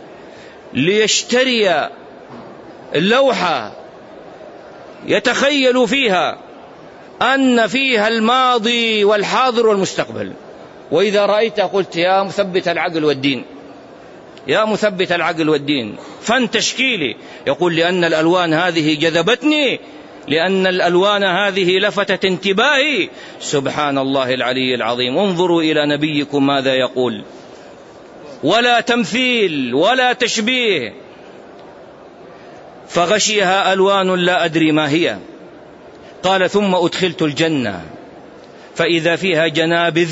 ليشتري اللوحة يتخيل فيها أن فيها الماضي والحاضر والمستقبل. وإذا رأيت قلت: يا مثبت العقل والدين، يا مثبت العقل والدين. فن تشكيلي. يقول: لأن الألوان هذه جذبتني، لأن الألوان هذه لفتت انتباهي. سبحان الله العلي العظيم. انظروا إلى نبيكم ماذا يقول: ولا تمثيل ولا تشبيه. فغشيها ألوان لا أدري ما هي. قال ثم أدخلت الجنة فإذا فيها جنابذ،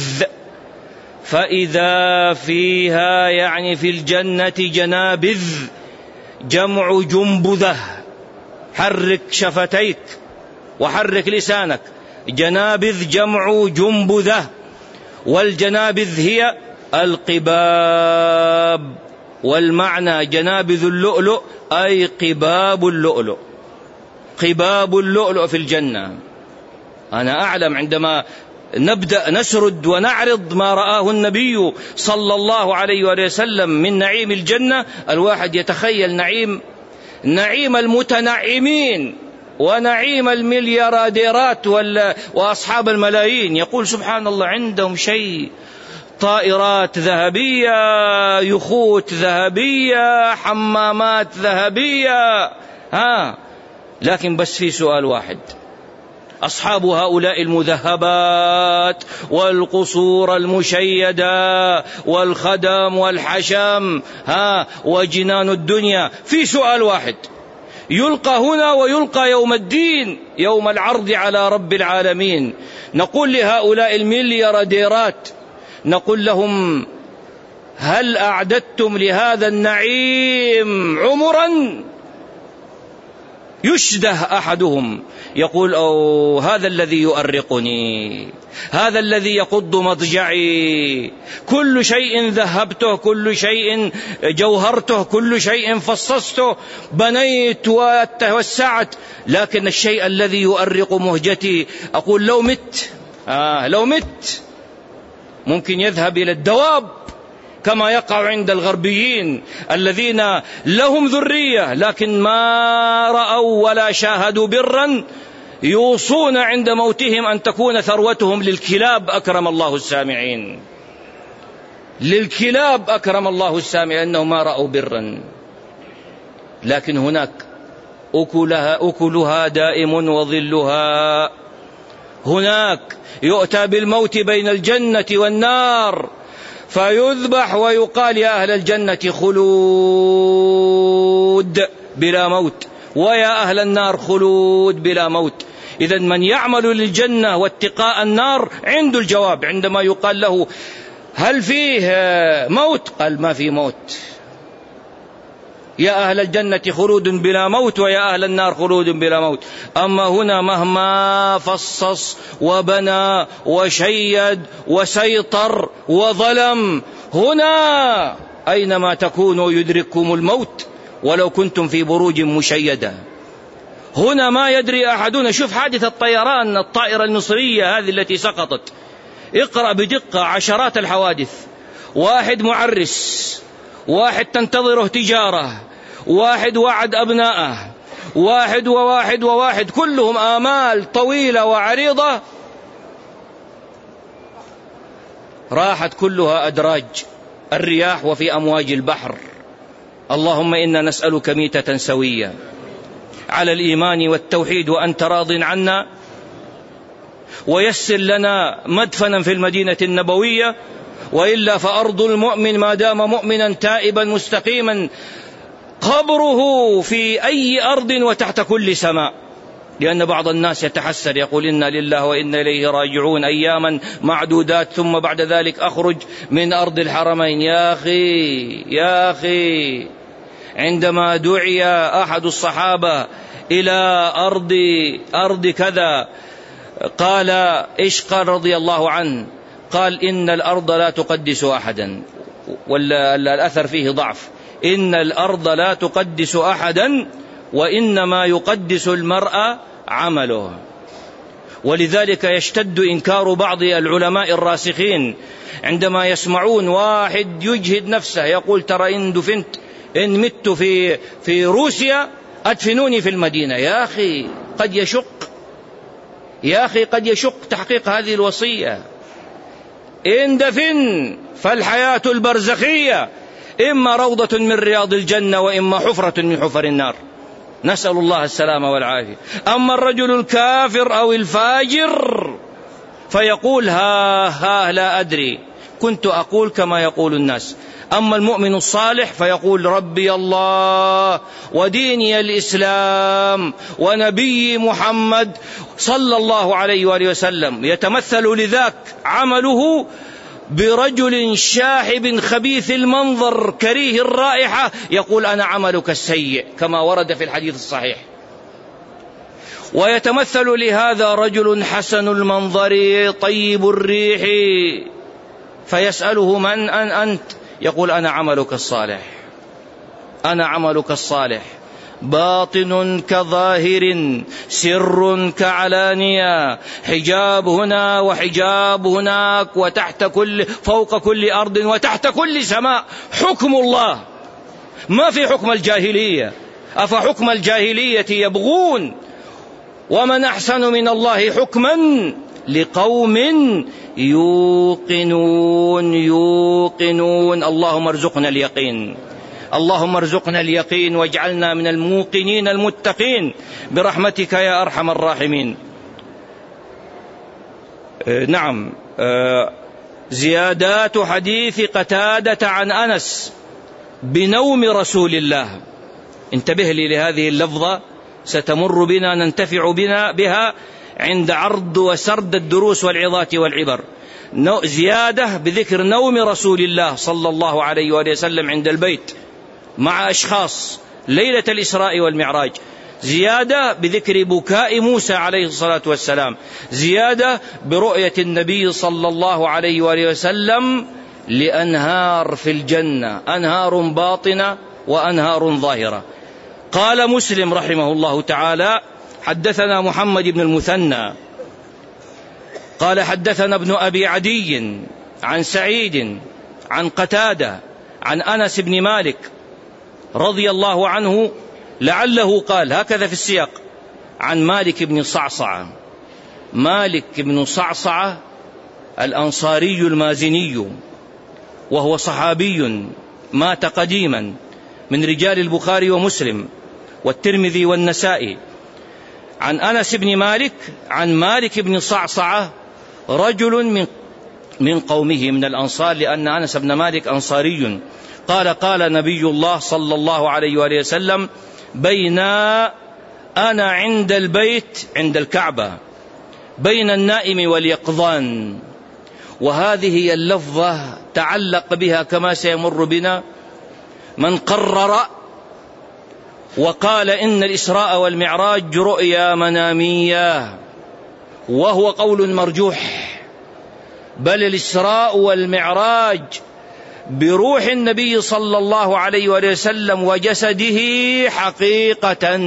فإذا فيها يعني في الجنة جنابذ جمع جنبذة، حرك شفتيك وحرك لسانك، جنابذ جمع جنبذة، والجنابذ هي القباب، والمعنى جنابذ اللؤلؤ أي قباب اللؤلؤ، قباب اللؤلؤ في الجنة. أنا أعلم عندما نبدأ نسرد ونعرض ما رآه النبي صلى الله عليه وسلم من نعيم الجنة، الواحد يتخيل نعيم نعيم المتنعمين ونعيم المليارديرات وأصحاب الملايين، يقول سبحان الله عندهم شيء، طائرات ذهبية، يخوت ذهبية، حمامات ذهبية، ها. لكن بس في سؤال واحد، أصحاب هؤلاء المذهبات والقصور المشيدة والخدم والحشم، ها، وجنان الدنيا، في سؤال واحد يلقى هنا ويلقى يوم الدين، يوم العرض على رب العالمين. نقول لهؤلاء المليارديرات، نقول لهم هل أعددتم لهذا النعيم عمرا؟ يشده أحدهم يقول أو هذا الذي يؤرقني، هذا الذي يقض مضجعي، كل شيء ذهبته، كل شيء جوهرته، كل شيء فصصته، بنيت وتوسعت، لكن الشيء الذي يؤرق مهجتي، أقول لو مت آه لو مت ممكن يذهب إلى الدواب، كما يقع عند الغربيين الذين لهم ذرية لكن ما رأوا ولا شاهدوا برا، يوصون عند موتهم أن تكون ثروتهم للكلاب، أكرم الله السامعين، للكلاب أكرم الله السامعين، أنهم ما رأوا برا. لكن هناك أكلها, أكلها دائم وظلها، هناك يؤتى بالموت بين الجنة والنار فيذبح ويقال يا أهل الجنة خلود بلا موت، ويا أهل النار خلود بلا موت. إذن من يعمل للجنة واتقاء النار عنده الجواب، عندما يقال له هل فيه موت؟ قال ما في موت، يا أهل الجنة خلود بلا موت ويا أهل النار خلود بلا موت. أما هنا مهما فصص وبنى وشيد وسيطر وظلم، هنا أينما تكونوا يدرككم الموت ولو كنتم في بروج مشيدة. هنا ما يدري أحدنا. شوف حادثة الطيران، الطائرة المصرية هذه التي سقطت، اقرأ بدقة عشرات الحوادث، واحد معرس، واحد تنتظره تجارة، واحد وعد أبنائه، واحد وواحد وواحد، كلهم آمال طويلة وعريضة، راحت كلها أدراج الرياح وفي أمواج البحر. اللهم إنا نسألك ميتة سوية على الإيمان والتوحيد وأنت راض عنا، ويسر لنا مدفنا في المدينة النبوية، وإلا فأرض المؤمن ما دام مؤمنا تائبا مستقيما قبره في أي أرض وتحت كل سماء. لأن بعض الناس يتحسر يقول إنا لله وإنا إليه راجعون، أياما معدودات ثم بعد ذلك أخرج من أرض الحرمين. يا أخي يا أخي عندما دعي أحد الصحابة إلى أرض أرض كذا قال إيش قال رضي الله عنه؟ قال إن الأرض لا تقدس أحدا، والأثر فيه ضعف، إن الأرض لا تقدس أحدا وإنما يقدس المرء عمله. ولذلك يشتد إنكار بعض العلماء الراسخين عندما يسمعون واحد يجهد نفسه يقول ترى إن دفنت إن مت في في روسيا أدفنوني في المدينة. يا أخي قد يشق يا أخي قد يشق تحقيق هذه الوصية. إن دفن فالحياة البرزخية إما روضة من رياض الجنة وإما حفرة من حفر النار، نسأل الله السلامة والعافية. أما الرجل الكافر أو الفاجر فيقول ها ها لا أدري، كنت أقول كما يقول الناس، أما المؤمن الصالح فيقول ربي الله وديني الإسلام ونبي محمد صلى الله عليه وآله وسلم. يتمثل لذاك عمله برجل شاحب خبيث المنظر كريه الرائحة يقول أنا عملك السيء كما ورد في الحديث الصحيح. ويتمثل لهذا رجل حسن المنظر طيب الريح فيسأله من أن أنت؟ يقول أنا عملك الصالح، أنا عملك الصالح، باطن كظاهر سر كعلانية، حجاب هنا وحجاب هناك وتحت كل فوق كل أرض وتحت كل سماء حكم الله، ما في حكم الجاهلية. أفحكم الجاهلية يبغون ومن أحسن من الله حكما لقوم يوقنون يوقنون. اللهم ارزقنا اليقين، اللهم ارزقنا اليقين واجعلنا من الموقنين المتقين برحمتك يا أرحم الراحمين. نعم، زيادات حديث قتادة عن أنس بنوم رسول الله. انتبه لي لهذه اللفظة ستمر بنا ننتفع بنا بها عند عرض وسرد الدروس والعظات والعبر. زيادة بذكر نوم رسول الله صلى الله عليه وآله وسلم عند البيت مع أشخاص ليلة الإسراء والمعراج، زيادة بذكر بكاء موسى عليه الصلاة والسلام، زيادة برؤية النبي صلى الله عليه وآله وسلم لأنهار في الجنة، أنهار باطنة وأنهار ظاهرة. قال مسلم رحمه الله تعالى حدثنا محمد بن المثنى قال حدثنا ابن أبي عدي عن سعيد عن قتادة عن أنس بن مالك رضي الله عنه لعله قال هكذا في السياق عن مالك بن صعصعة. مالك بن صعصعة الأنصاري المازني وهو صحابي مات قديما من رجال البخاري ومسلم والترمذي والنسائي. عن أنس بن مالك عن مالك بن صعصعة رجل من من قومه من الأنصار، لأن أنس بن مالك أنصاري. قال قال نبي الله صلى الله عليه وآله وسلم بين أنا عند البيت عند الكعبة بين النائم واليقظان. وهذه هي اللفظة تعلق بها كما سيمر بنا من قرر وقال إن الإسراء والمعراج رؤيا منامية، وهو قول مرجوح، بل الإسراء والمعراج بروح النبي صلى الله عليه وسلم وجسده حقيقة،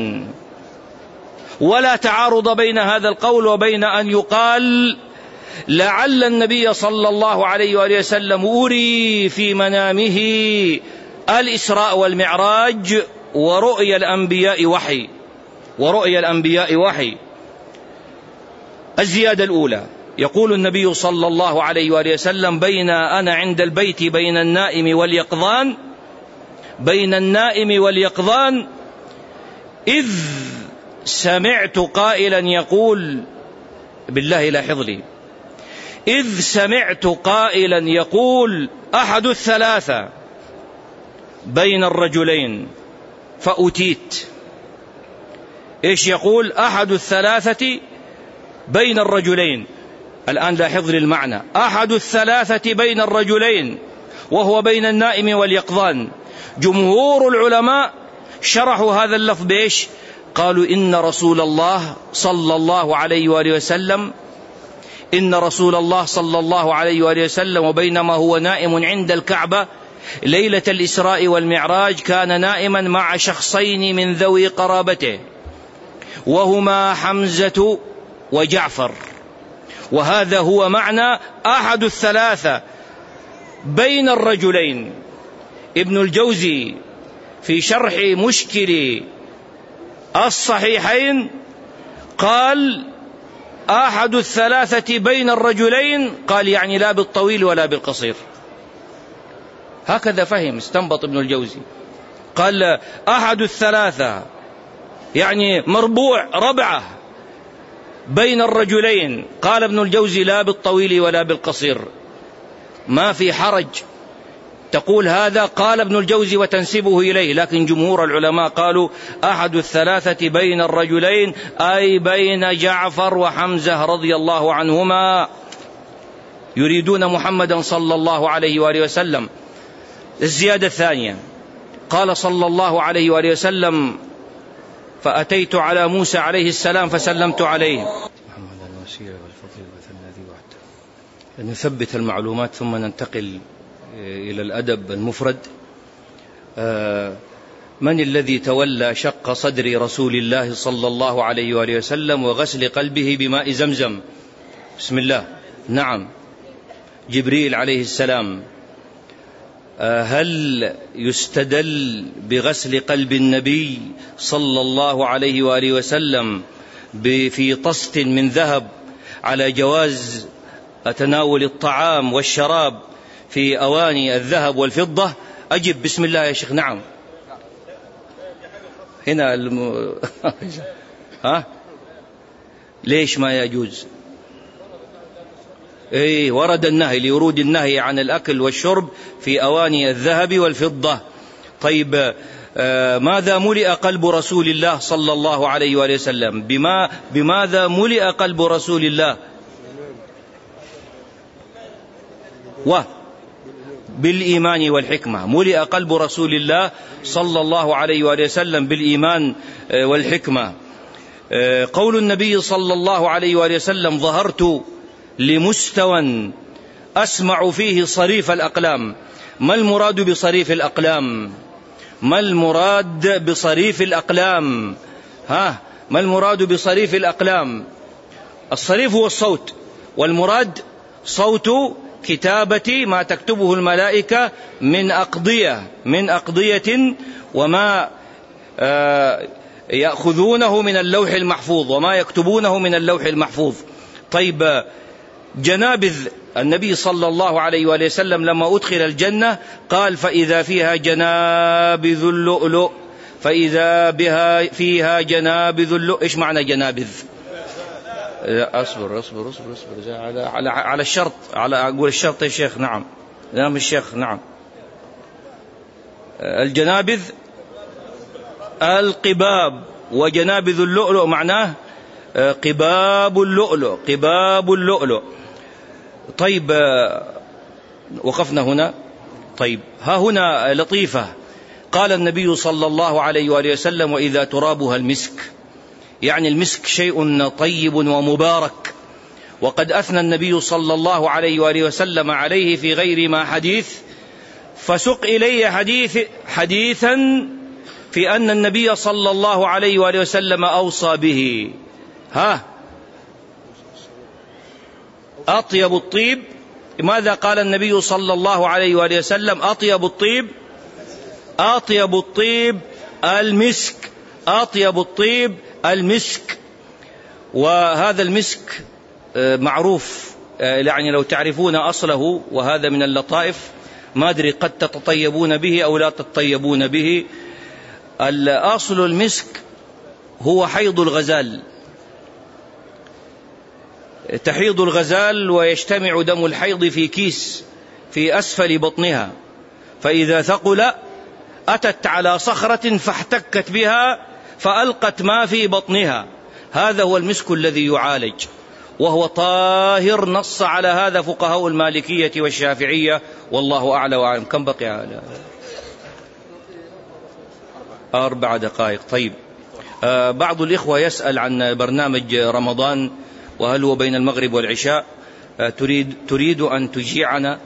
ولا تعارض بين هذا القول وبين أن يقال لعل النبي صلى الله عليه وسلم أري في منامه الإسراء والمعراج ورؤيا الأنبياء وحي ورؤيا الأنبياء وحي. الزيادة الأولى يقول النبي صلى الله عليه وآله وسلم بين أنا عند البيت بين النائم واليقظان بين النائم واليقظان إذ سمعت قائلا يقول، بالله لاحظ لي، إذ سمعت قائلا يقول أحد الثلاثة بين الرجلين فأتيت. إيش يقول؟ أحد الثلاثة بين الرجلين. الآن لاحظ لي المعنى، أحد الثلاثة بين الرجلين وهو بين النائم واليقظان. جمهور العلماء شرحوا هذا اللفظ بإيش؟ قالوا إن رسول الله صلى الله عليه وآله وسلم إن رسول الله صلى الله عليه وآله وسلم وبينما هو نائم عند الكعبة ليلة الإسراء والمعراج كان نائما مع شخصين من ذوي قرابته وهما حمزة وجعفر، وهذا هو معنى أحد الثلاثة بين الرجلين. ابن الجوزي في شرح مشكل الصحيحين قال أحد الثلاثة بين الرجلين، قال يعني لا بالطويل ولا بالقصير، هكذا فهم استنبط ابن الجوزي. قال أحد الثلاثة يعني مربوع ربعة بين الرجلين، قال ابن الجوزي لا بالطويل ولا بالقصير، ما في حرج تقول هذا قال ابن الجوزي وتنسبه إليه، لكن جمهور العلماء قالوا أحد الثلاثة بين الرجلين، أي بين جعفر وحمزة رضي الله عنهما، يريدون محمدا صلى الله عليه وآله وسلم. الزيادة الثانية قال صلى الله عليه وآله وسلم: فأتيت على موسى عليه السلام فسلمت عليه. نثبت المعلومات ثم ننتقل إلى الأدب المفرد. من الذي تولى شق صدر رسول الله صلى الله عليه وآله وسلم وغسل قلبه بماء زمزم؟ بسم الله. نعم، جبريل عليه السلام. هل يستدل بغسل قلب النبي صلى الله عليه وآله وسلم في طست من ذهب على جواز تناول الطعام والشراب في أواني الذهب والفضة؟ أجب بسم الله يا شيخ. نعم. هنا الم... ها ليش ما يجوز؟ إيه، ورد النهي لورود النهي عن الأكل والشرب في أواني الذهب والفضة. طيب، آه ماذا ملئ قلب رسول الله صلى الله عليه وآله وسلم؟ بما بماذا ملئ قلب رسول الله؟ و بالإيمان والحكمة. ملئ قلب رسول الله صلى الله عليه وآله وسلم بالإيمان والحكمة. قول النبي صلى الله عليه وآله وسلم: ظهرت لمستوى أسمع فيه صريف الأقلام. ما المراد بصريف الأقلام؟ ما المراد بصريف الأقلام؟ ها ما المراد بصريف الأقلام؟ الصريف هو الصوت، والمراد صوت كتابة ما تكتبه الملائكة من أقضية من أقضية وما آه يأخذونه من اللوح المحفوظ وما يكتبونه من اللوح المحفوظ. طيب، جنابذ النبي صلى الله عليه وآله وسلم لما أدخل الجنة قال: فإذا فيها جنابذ اللؤلؤ، فإذا بها فيها جنابذ اللؤلؤ. إيش معنى جنابذ؟ أصبر أصبر أصبر أصبر على على على الشرط، على أقول الشرط يا شيخ. نعم، نعم الشيخ. نعم، الجنابذ القباب، وجنابذ اللؤلؤ معناه قباب اللؤلؤ، قباب اللؤلؤ. طيب، وقفنا هنا. طيب، ها هنا لطيفة. قال النبي صلى الله عليه وآله وسلم: وإذا ترابها المسك، يعني المسك شيء طيب ومبارك. وقد أثنى النبي صلى الله عليه وآله وسلم عليه في غير ما حديث، فسق إلي حديث حديثا في أن النبي صلى الله عليه وآله وسلم أوصى به. ها أطيب الطيب، ماذا قال النبي صلى الله عليه وآله وسلم؟ أطيب الطيب أطيب الطيب المسك، أطيب الطيب المسك. وهذا المسك معروف، يعني لو تعرفون أصله، وهذا من اللطائف، ما أدري قد تتطيبون به أو لا تتطيبون به. الأصل المسك هو حيض الغزال، تحيض الغزال ويجتمع دم الحيض في كيس في أسفل بطنها، فإذا ثقل أتت على صخرة فاحتكت بها فألقت ما في بطنها. هذا هو المسك الذي يعالج، وهو طاهر. نص على هذا فقهاء المالكية والشافعية، والله أعلى وأعلم. كم بقي على أربع دقائق؟ طيب، آه بعض الإخوة يسأل عن برنامج رمضان، وهل هو بين المغرب والعشاء؟ آه تريد, تريد أن تجيعنا.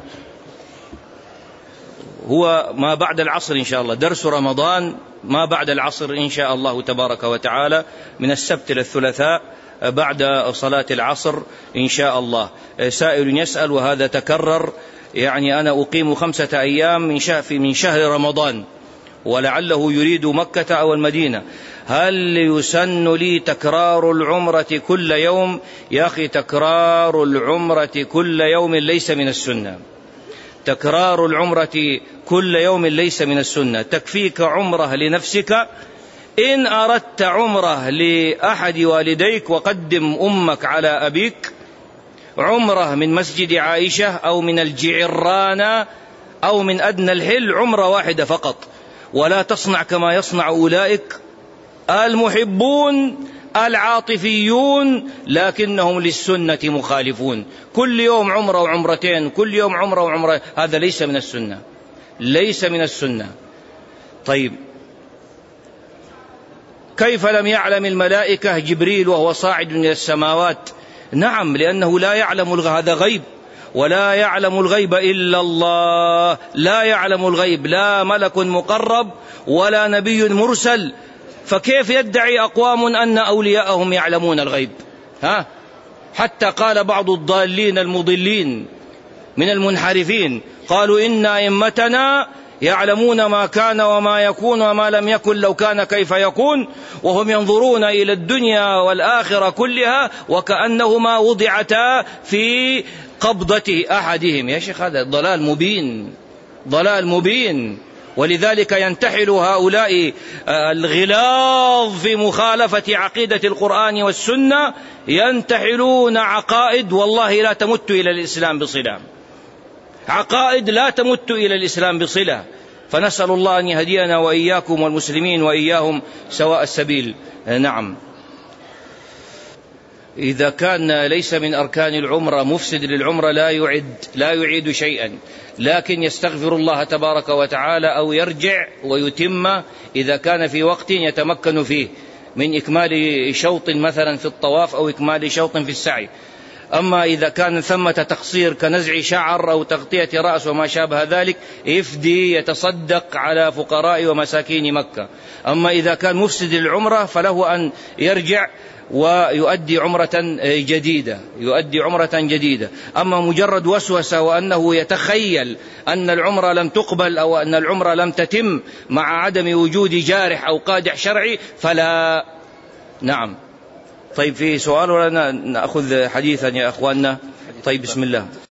هو ما بعد العصر إن شاء الله، درس رمضان ما بعد العصر إن شاء الله تبارك وتعالى، من السبت إلى الثلاثاء بعد صلاة العصر إن شاء الله. سائل يسأل، وهذا تكرر، يعني أنا أقيم خمسة أيام من شهر رمضان، ولعله يريد مكة أو المدينة، هل يسن لي تكرار العمرة كل يوم؟ يا أخي، تكرار العمرة كل يوم ليس من السنة. تكرار العمرة كل يوم ليس من السنة. تكفيك عمره لنفسك. إن أردت عمره لأحد والديك وقدم أمك على أبيك، عمره من مسجد عائشة أو من الجعرانة أو من أدنى الحل عمرة واحدة فقط، ولا تصنع كما يصنع أولئك المحبون العاطفيون لكنهم للسنة مخالفون، كل يوم عمرة وعمرتين، كل يوم عمرة وعمرة، هذا ليس من السنة، ليس من السنة. طيب كيف لم يعلم الملائكة جبريل وهو صاعد إلى السماوات؟ نعم، لأنه لا يعلم، هذا غيب، ولا يعلم الغيب إلا الله، لا يعلم الغيب لا ملك مقرب ولا نبي مرسل، فكيف يدعي أقوام أن أولياءهم يعلمون الغيب؟ ها؟ حتى قال بعض الضالين المضلين من المنحرفين، قالوا إن أئمتنا يعلمون ما كان وما يكون وما لم يكن لو كان كيف يكون، وهم ينظرون إلى الدنيا والآخرة كلها وكأنهما وضعتا في قبضة أحدهم. يا شيخ هذا ضلال مبين، ضلال مبين. ولذلك ينتحل هؤلاء الغلاظ في مخالفة عقيدة القرآن والسنة، ينتحلون عقائد والله لا تمت إلى الإسلام بصلة، عقائد لا تمت إلى الإسلام بصلة. فنسأل الله أن يهدينا وإياكم والمسلمين وإياهم سواء السبيل. نعم، إذا كان ليس من أركان العمرة مفسد للعمرة لا يعد لا يعيد شيئا، لكن يستغفر الله تبارك وتعالى أو يرجع ويتم إذا كان في وقت يتمكن فيه من إكمال شوط مثلا في الطواف أو إكمال شوط في السعي. أما إذا كان ثمة تقصير كنزع شعر أو تغطية رأس وما شابه ذلك يفدي يتصدق على فقراء ومساكين مكة. أما إذا كان مفسد للعمرة فله أن يرجع ويؤدي عمرة جديدة، يؤدي عمرة جديدة. أما مجرد وسوسة وأنه يتخيل أن العمرة لم تقبل أو أن العمرة لم تتم مع عدم وجود جارح أو قادح شرعي فلا. نعم. طيب في سؤال ولا نأخذ حديثا يا أخواننا؟ طيب بسم الله.